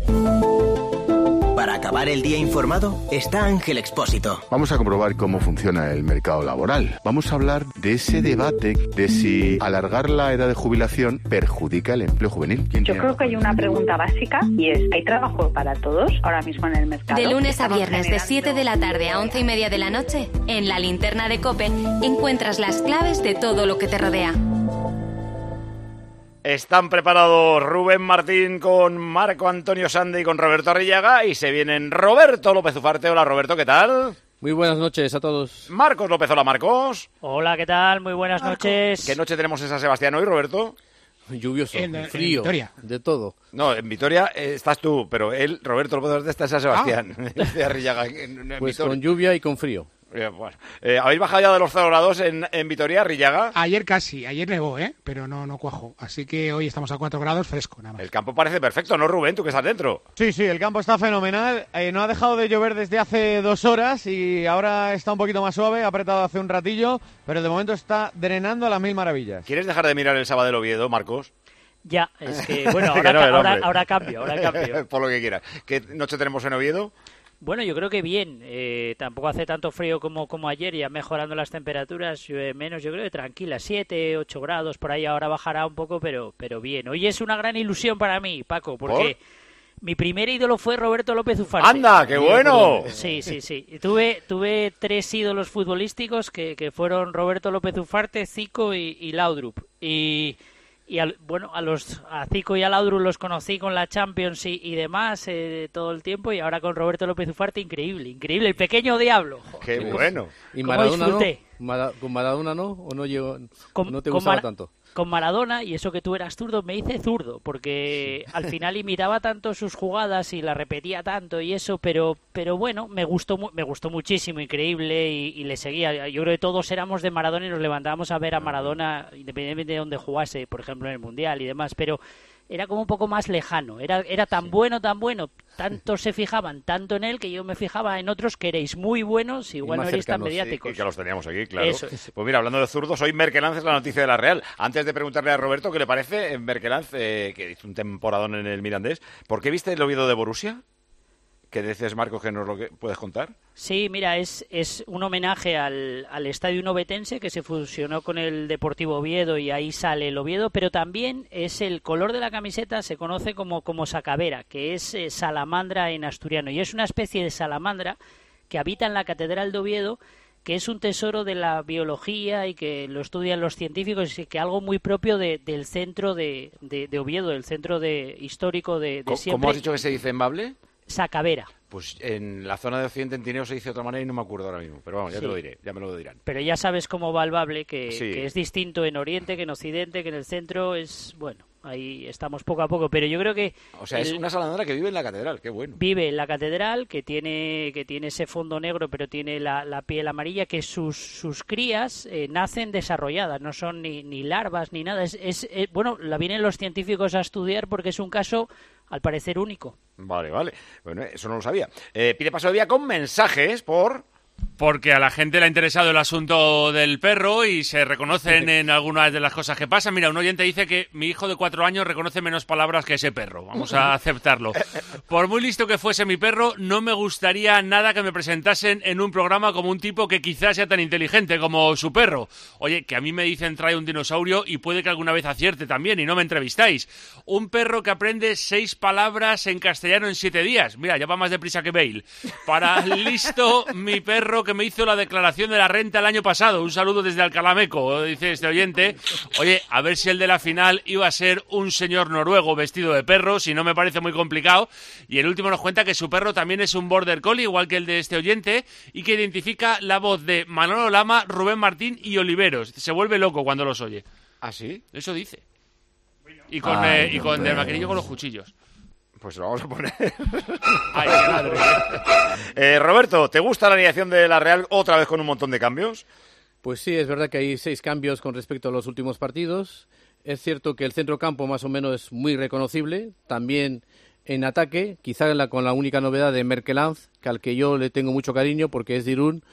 Speaker 11: Para acabar el día informado, está Ángel Expósito.
Speaker 12: Vamos a comprobar cómo funciona el mercado laboral. Vamos a hablar de ese debate de si alargar la edad de jubilación perjudica el empleo juvenil.
Speaker 17: Yo creo que hay una pregunta básica y es, ¿hay trabajo para todos ahora mismo en el mercado?
Speaker 29: De lunes a viernes, de 7 de la tarde a 11:30 de la noche, en la linterna de COPE, encuentras las claves de todo lo que te rodea.
Speaker 1: Están preparados Rubén Martín con Marco Antonio Sande y con Roberto Arrillaga y se vienen Roberto López Ufarte. Hola Roberto, ¿qué tal?
Speaker 18: Muy buenas noches a todos.
Speaker 1: Marcos López, hola Marcos.
Speaker 19: Hola, ¿qué tal? Muy buenas noches.
Speaker 1: ¿Qué noche tenemos en San Sebastián hoy, Roberto?
Speaker 18: Lluvioso, frío, en Vitoria. De todo.
Speaker 1: No, en Vitoria estás tú, pero él, Roberto López Ufarte, está en San Sebastián. De Arrillaga,
Speaker 18: pues Vitoria. Con lluvia y con frío.
Speaker 1: Bueno. ¿Habéis bajado ya de los 0 grados en Vitoria, Rillaga?
Speaker 20: Ayer casi, ayer nevó, pero no cuajo. Así que hoy estamos a 4 grados fresco, nada más.
Speaker 1: El campo parece perfecto, ¿no, Rubén? Tú que estás dentro.
Speaker 21: Sí, el campo está fenomenal. No ha dejado de llover desde hace 2 horas y ahora está un poquito más suave, ha apretado hace un ratillo, pero de momento está drenando a las mil maravillas.
Speaker 1: ¿Quieres dejar de mirar el sábado del Oviedo, Marcos?
Speaker 19: Ya, es que, bueno, ahora cambio.
Speaker 1: Por lo que quieras. ¿Qué noche tenemos en Oviedo?
Speaker 19: Bueno, yo creo que bien. Tampoco hace tanto frío como ayer, ya mejorando las temperaturas, menos, yo creo que tranquila, 7, 8 grados, por ahí ahora bajará un poco, pero bien. Hoy es una gran ilusión para mí, Paco, porque mi primer ídolo fue Roberto López Ufarte.
Speaker 1: ¡Anda, qué bueno!
Speaker 19: Sí. Tuve 3 ídolos futbolísticos que fueron Roberto López Ufarte, Zico y Laudrup. Y Y a Zico y a Laudrup los conocí con la Champions y demás todo el tiempo, y ahora con Roberto López Ufarte, increíble, el pequeño diablo.
Speaker 1: ¡Qué bueno!
Speaker 18: ¿Y Maradona no? ¿Con Maradona no? ¿O no te gustaba tanto?
Speaker 19: Con Maradona, y eso que tú eras zurdo, me hice zurdo, porque al final imitaba tanto sus jugadas y la repetía tanto y eso, pero bueno, me gustó muchísimo, increíble, y le seguía. Yo creo que todos éramos de Maradona y nos levantábamos a ver a Maradona, independientemente de dónde jugase, por ejemplo en el Mundial y demás, pero era como un poco más lejano, era tan bueno, tanto se fijaban tanto en él, que yo me fijaba en otros que eréis muy buenos, igual no erais tan mediáticos.
Speaker 1: Y que los teníamos aquí, claro.
Speaker 19: Eso es.
Speaker 1: Pues mira, hablando de zurdos, hoy Merkelanz es la noticia de la Real. Antes de preguntarle a Roberto qué le parece, Merkelanz, que hizo un temporadón en el Mirandés, ¿por qué viste el Oviedo de Borussia? ¿Qué dices, Marcos, que nos lo puedes contar?
Speaker 19: Sí, mira, es un homenaje al Estadio Novetense, que se fusionó con el Deportivo Oviedo, y ahí sale el Oviedo, pero también es el color de la camiseta, se conoce como sacavera, que es salamandra en asturiano, y es una especie de salamandra que habita en la Catedral de Oviedo, que es un tesoro de la biología y que lo estudian los científicos, y que algo muy propio del centro de Oviedo, del centro histórico de siempre.
Speaker 1: ¿Cómo has dicho que se dice en Bable?
Speaker 19: Sacavera.
Speaker 1: Pues en la zona de Occidente, en Tineo, se dice de otra manera y no me acuerdo ahora mismo. Pero vamos, ya
Speaker 19: sí.
Speaker 1: te lo diré, ya me lo dirán.
Speaker 19: Pero ya sabes cómo va el Bable, que es distinto en Oriente que en Occidente, que en el centro es, bueno, ahí estamos poco a poco. Pero yo creo que...
Speaker 1: O sea, es una salamandra que vive en la catedral, qué bueno.
Speaker 19: Vive en la catedral, que tiene ese fondo negro, pero tiene la piel amarilla, que sus crías nacen desarrolladas, no son ni larvas ni nada. Bueno, la vienen los científicos a estudiar porque es un caso, al parecer, único.
Speaker 1: Vale. Bueno, eso no lo sabía. Pide paso de vía con mensajes
Speaker 5: porque a la gente le ha interesado el asunto del perro y se reconocen en algunas de las cosas que pasan. Mira, un oyente dice que mi hijo de 4 años reconoce menos palabras que ese perro. Vamos a aceptarlo. Por muy listo que fuese mi perro, no me gustaría nada que me presentasen en un programa como un tipo que quizás sea tan inteligente como su perro. Oye, que a mí me dicen trae un dinosaurio y puede que alguna vez acierte también y no me entrevistáis. Un perro que aprende 6 palabras en castellano en 7 días. Mira, ya va más deprisa que Bale. Para listo, mi perro que me hizo la declaración de la renta el año pasado. Un saludo desde Alcalameco, dice este oyente. Oye, a ver si el de la final iba a ser un señor noruego vestido de perro, si no me parece muy complicado. Y el último nos cuenta que su perro también es un border collie, igual que el de este oyente, y que identifica la voz de Manolo Lama, Rubén Martín y Oliveros. Se vuelve loco cuando los oye.
Speaker 1: ¿Ah, sí?
Speaker 5: Eso dice. Y con el maquinillo con los cuchillos.
Speaker 1: Pues lo vamos a poner.
Speaker 5: Ay, qué madre.
Speaker 1: Roberto, ¿te gusta la alineación de la Real otra vez con un montón de cambios?
Speaker 18: Pues sí, es verdad que hay 6 cambios con respecto a los últimos partidos. Es cierto que el centrocampo más o menos es muy reconocible. También en ataque, quizá con la única novedad de Merkelanz, al que yo le tengo mucho cariño porque es de Irún.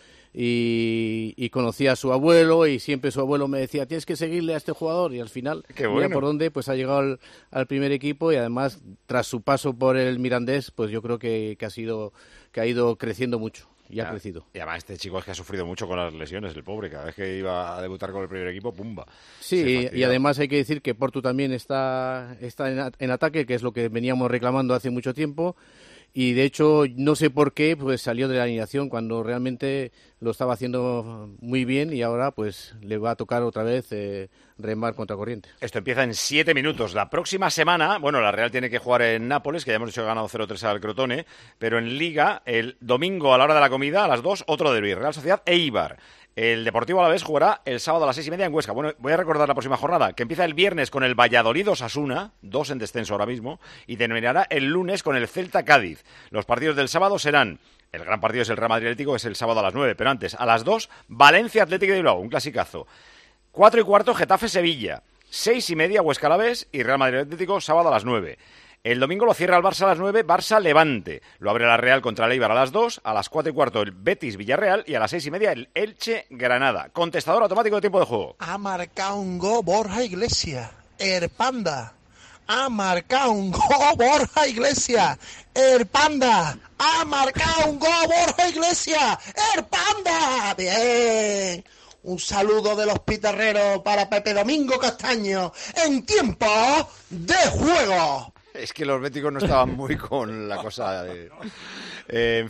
Speaker 18: Y conocía a su abuelo y siempre su abuelo me decía tienes que seguirle a este jugador, y al final mira por dónde pues ha llegado al primer equipo, y además tras su paso por el Mirandés pues yo creo que ha ido creciendo mucho y ha crecido.
Speaker 1: Y además este chico es que ha sufrido mucho con las lesiones, el pobre, cada vez que iba a debutar con el primer equipo, ¡pumba!
Speaker 18: Sí, y además hay que decir que Portu también está en ataque, que es lo que veníamos reclamando hace mucho tiempo. Y de hecho, no sé por qué, pues salió de la alineación cuando realmente lo estaba haciendo muy bien, y ahora pues le va a tocar otra vez remar contra corriente.
Speaker 1: Esto empieza en 7 minutos. La próxima semana, bueno, la Real tiene que jugar en Nápoles, que ya hemos dicho que ha ganado 0-3 al Crotone, pero en Liga, el domingo a la hora de la comida, a las 2, otro derbi, Real Sociedad e Eibar. El Deportivo Alavés jugará el sábado a las 6:30 en Huesca. Bueno, voy a recordar la próxima jornada, que empieza el viernes con el Valladolid-Osasuna, 2 en descenso ahora mismo, y terminará el lunes con el Celta-Cádiz. Los partidos del sábado serán, el gran partido es el Real Madrid Atlético, es el sábado a las 9, pero antes, a las 2, Valencia-Atlético de Bilbao, un clasicazo. 4:15, Getafe-Sevilla. 6:30, Huesca Alavés y Real Madrid Atlético, sábado a las 9. El domingo lo cierra el Barça a las 9, Barça-Levante. Lo abre la Real contra el Eibar a las 2, a las 4:15 el Betis-Villarreal y a las 6:30 el Elche-Granada. Contestador automático de tiempo de juego.
Speaker 7: Ha marcado un gol Borja Iglesias, el Panda. Ha marcado un gol Borja Iglesias, el Panda. Ha marcado un gol Borja Iglesias, el Panda. Bien. Un saludo de los pitarreros para Pepe Domingo Castaño en tiempo de juego.
Speaker 1: Es que los béticos no estaban muy con la cosa de... en fin,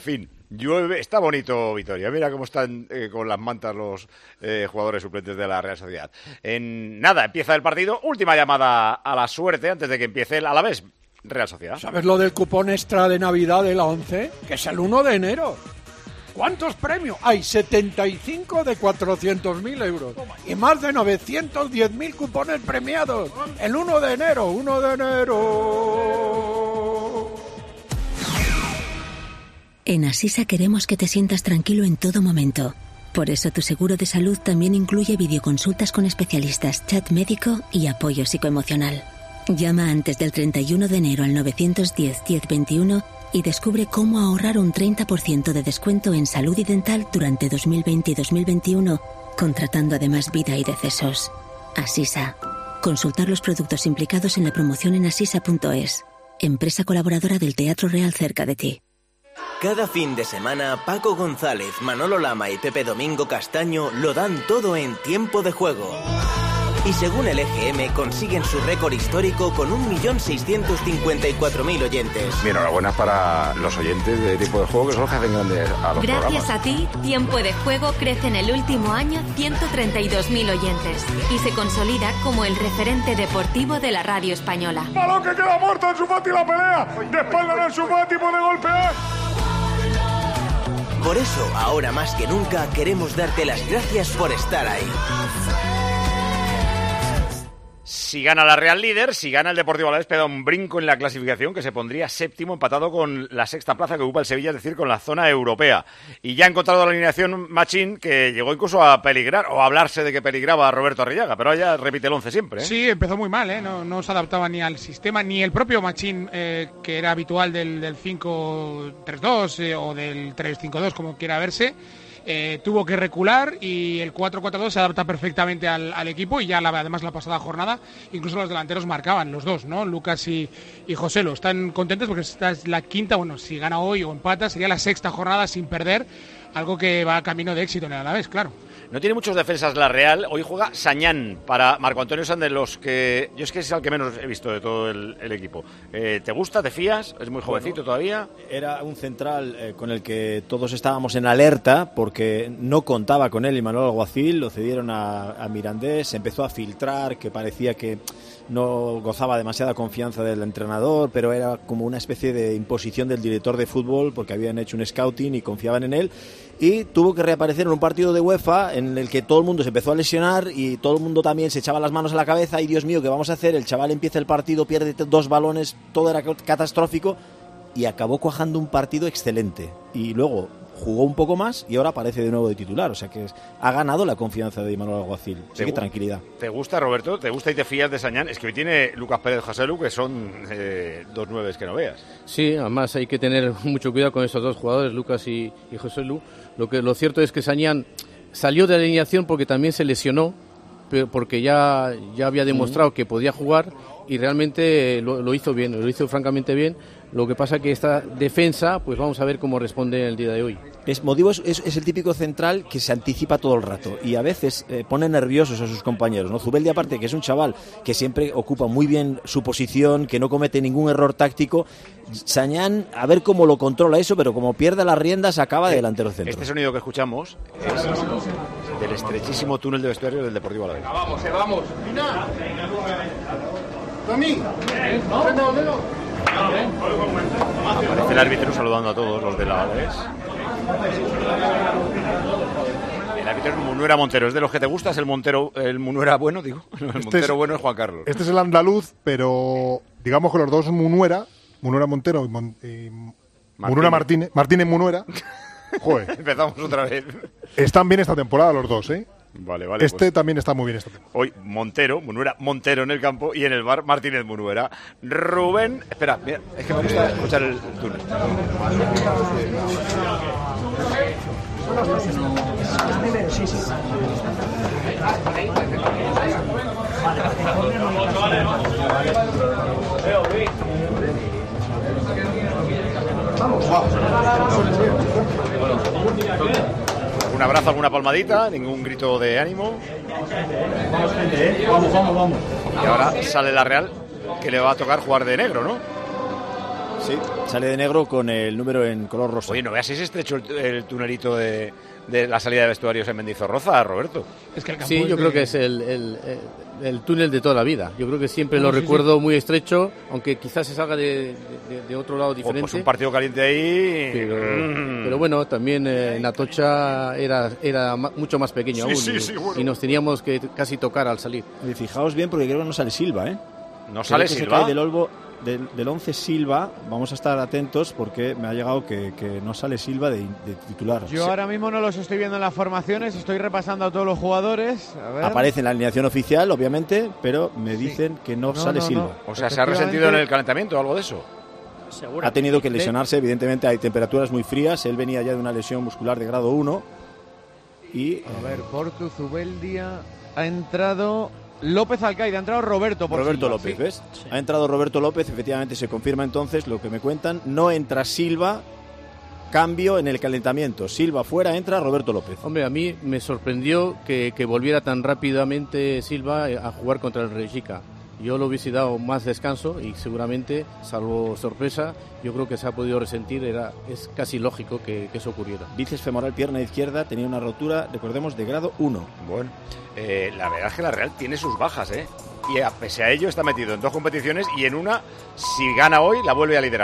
Speaker 1: Llueve, está bonito Vitoria. Mira cómo están con las mantas los jugadores suplentes de la Real Sociedad. En nada, empieza el partido. Última llamada a la suerte antes de que empiece el Alavés Real Sociedad.
Speaker 14: ¿Sabes lo del cupón extra de Navidad de la 11? Que es el 1 de enero. ¿Cuántos premios? Hay 75 de 400.000 euros y más de 910.000 cupones premiados. El 1 de enero, 1 de enero.
Speaker 8: En Asisa queremos que te sientas tranquilo en todo momento. Por eso tu seguro de salud también incluye videoconsultas con especialistas, chat médico y apoyo psicoemocional. Llama antes del 31 de enero al 910-1021 y descubre cómo ahorrar un 30% de descuento en salud y dental durante 2020 y 2021, contratando además vida y decesos. Asisa. Consultar los productos implicados en la promoción en asisa.es. Empresa colaboradora del Teatro Real cerca de ti.
Speaker 11: Cada fin de semana, Paco González, Manolo Lama y Pepe Domingo Castaño lo dan todo en Tiempo de Juego. Y según el EGM, consiguen su récord histórico con 1.654.000 oyentes.
Speaker 9: Mi enhorabuena para los oyentes de Tiempo de Juego, que son los que hacen grandes a los
Speaker 29: Gracias
Speaker 9: programas.
Speaker 29: a ti, Tiempo de Juego crece en el último año 132.000 oyentes y se consolida como el referente deportivo de la radio española.
Speaker 3: ¡Balón que queda muerto! ¡Ansu Fati la pelea! ¡De espalda de Ansu Fati, puede golpear!
Speaker 11: Por eso, ahora más que nunca, queremos darte las gracias por estar ahí.
Speaker 1: Si gana la Real líder, si gana el Deportivo Alavés, pega un brinco en la clasificación que se pondría séptimo empatado con la sexta plaza que ocupa el Sevilla, es decir, con la zona europea. Y ya ha encontrado la alineación Machín, que llegó incluso a peligrar, o a hablarse de que peligraba a Roberto Arrillaga, pero ya repite el 11 siempre.
Speaker 20: Sí, empezó muy mal, no se adaptaba ni al sistema, ni el propio Machín, que era habitual del 5-3-2 o del 3-5-2, como quiera verse. Tuvo que recular y el 4-4-2 se adapta perfectamente al equipo y ya además la pasada jornada incluso los delanteros marcaban, los dos, ¿no? Lucas y Joselu. Están contentos porque esta es la quinta, bueno, si gana hoy o empata sería la sexta jornada sin perder, algo que va camino de éxito en el Alavés, claro.
Speaker 1: No tiene muchos defensas la Real. Hoy juega Sañán para Marco Antonio Sanz, de los que yo es que es el que menos he visto de todo el equipo. ¿Te gusta? ¿Te fías? ¿Es muy jovencito todavía?
Speaker 10: Era un central con el que todos estábamos en alerta porque no contaba con él Imanol Alguacil, lo cedieron a Mirandés, se empezó a filtrar que parecía que no gozaba demasiada confianza del entrenador, pero era como una especie de imposición del director de fútbol porque habían hecho un scouting y confiaban en él. Y tuvo que reaparecer en un partido de UEFA en el que todo el mundo se empezó a lesionar y todo el mundo también se echaba las manos a la cabeza y Dios mío, ¿qué vamos a hacer? El chaval empieza el partido, pierde 2 balones, todo era catastrófico y acabó cuajando un partido excelente. Y luego jugó un poco más y ahora aparece de nuevo de titular, o sea que ha ganado la confianza de Imanol Alguacil. Así que tranquilidad.
Speaker 1: ¿Te gusta, Roberto? ¿Te gusta y te fías de Sañán? Es que hoy tiene Lucas Pérez Joselu, que son 2 nueves que no veas.
Speaker 18: Sí, además hay que tener mucho cuidado con esos dos jugadores, Lucas y Joselu. Lo cierto es que Sañán salió de la alineación porque también se lesionó, porque ya había demostrado que podía jugar y realmente lo hizo bien, lo hizo francamente bien. Lo que pasa que esta defensa, pues vamos a ver cómo responde el día de hoy.
Speaker 10: Es el típico central que se anticipa todo el rato y a veces pone nerviosos a sus compañeros, ¿no? Zubeldi, aparte, que es un chaval que siempre ocupa muy bien su posición, que no comete ningún error táctico. Sañán, a ver cómo lo controla eso, pero como pierde las riendas, acaba de delantero centro.
Speaker 1: Este sonido que escuchamos es del estrechísimo túnel de vestuarios del Deportivo Alavés.
Speaker 3: Vamos, vamos. Tony,
Speaker 1: Aparece el árbitro saludando a todos los del Alavés. El árbitro es Munuera Montero. ¿Es de los que te gusta? ¿Es el Munuera bueno, digo? El Montero bueno es Juan Carlos.
Speaker 3: Este es el andaluz, pero digamos que los dos Munuera Montero y Munuera Martínez Munuera. Joder.
Speaker 1: Empezamos otra vez.
Speaker 3: Están bien esta temporada los dos, ¿eh?
Speaker 1: Vale,
Speaker 3: Este
Speaker 1: pues
Speaker 3: también está muy bien esta temporada.
Speaker 1: Hoy Munuera Montero en el campo y en el bar Martínez Munuera. Rubén, espera, mira, es que me gusta escuchar el túnel. ¿Un abrazo, alguna palmadita? ¿Ningún grito de ánimo?
Speaker 3: Vamos, gente, vamos.
Speaker 1: Y ahora sale la Real, que le va a tocar jugar de negro, ¿no?
Speaker 10: Sí, sale de negro con el número en color rosa.
Speaker 1: Oye, no veas si es estrecho el tunelito de la salida de vestuarios en Mendizorroza, Roberto.
Speaker 20: Es que el campo
Speaker 18: Sí, yo creo que es el túnel de toda la vida. Yo creo que siempre lo recuerdo muy estrecho, aunque quizás se salga de otro lado diferente.
Speaker 1: Pues un partido caliente ahí.
Speaker 18: Pero bueno, también en Atocha era mucho más pequeño aún. Y nos teníamos que casi tocar al salir.
Speaker 10: Y fijaos bien, porque creo que no sale Silva, ¿eh?
Speaker 1: ¿No sale
Speaker 10: Silva?
Speaker 1: Silva?
Speaker 10: Se cae del 11 Silva. Vamos a estar atentos porque me ha llegado que no sale Silva de titular.
Speaker 21: Yo ahora mismo no los estoy viendo en las formaciones, estoy repasando a todos los jugadores. A ver.
Speaker 10: Aparece en la alineación oficial, obviamente, pero me dicen que no sale Silva.
Speaker 1: O sea, ¿se ha resentido en el calentamiento o algo de eso?
Speaker 10: Ha tenido que lesionarse, evidentemente hay temperaturas muy frías. Él venía ya de una lesión muscular de grado 1. Y
Speaker 21: a ver, Portu, Zubeldia, ha entrado López Alcaide, ha entrado Roberto
Speaker 10: López, ¿sí? ¿Ves? Sí. Ha entrado Roberto López, efectivamente se confirma entonces lo que me cuentan. No entra Silva, cambio en el calentamiento. Silva fuera, entra Roberto López.
Speaker 18: Hombre, a mí me sorprendió que volviera tan rápidamente Silva a jugar contra el Rijeka. Yo lo hubiese dado más descanso y seguramente, salvo sorpresa, yo creo que se ha podido resentir. Es casi lógico que eso ocurriera.
Speaker 10: Bíceps femoral, pierna izquierda, tenía una rotura, recordemos, de grado 1.
Speaker 1: Bueno, la verdad es que la Real tiene sus bajas, ¿eh? Y pese a ello está metido en 2 competiciones y en una, si gana hoy, la vuelve a liderar.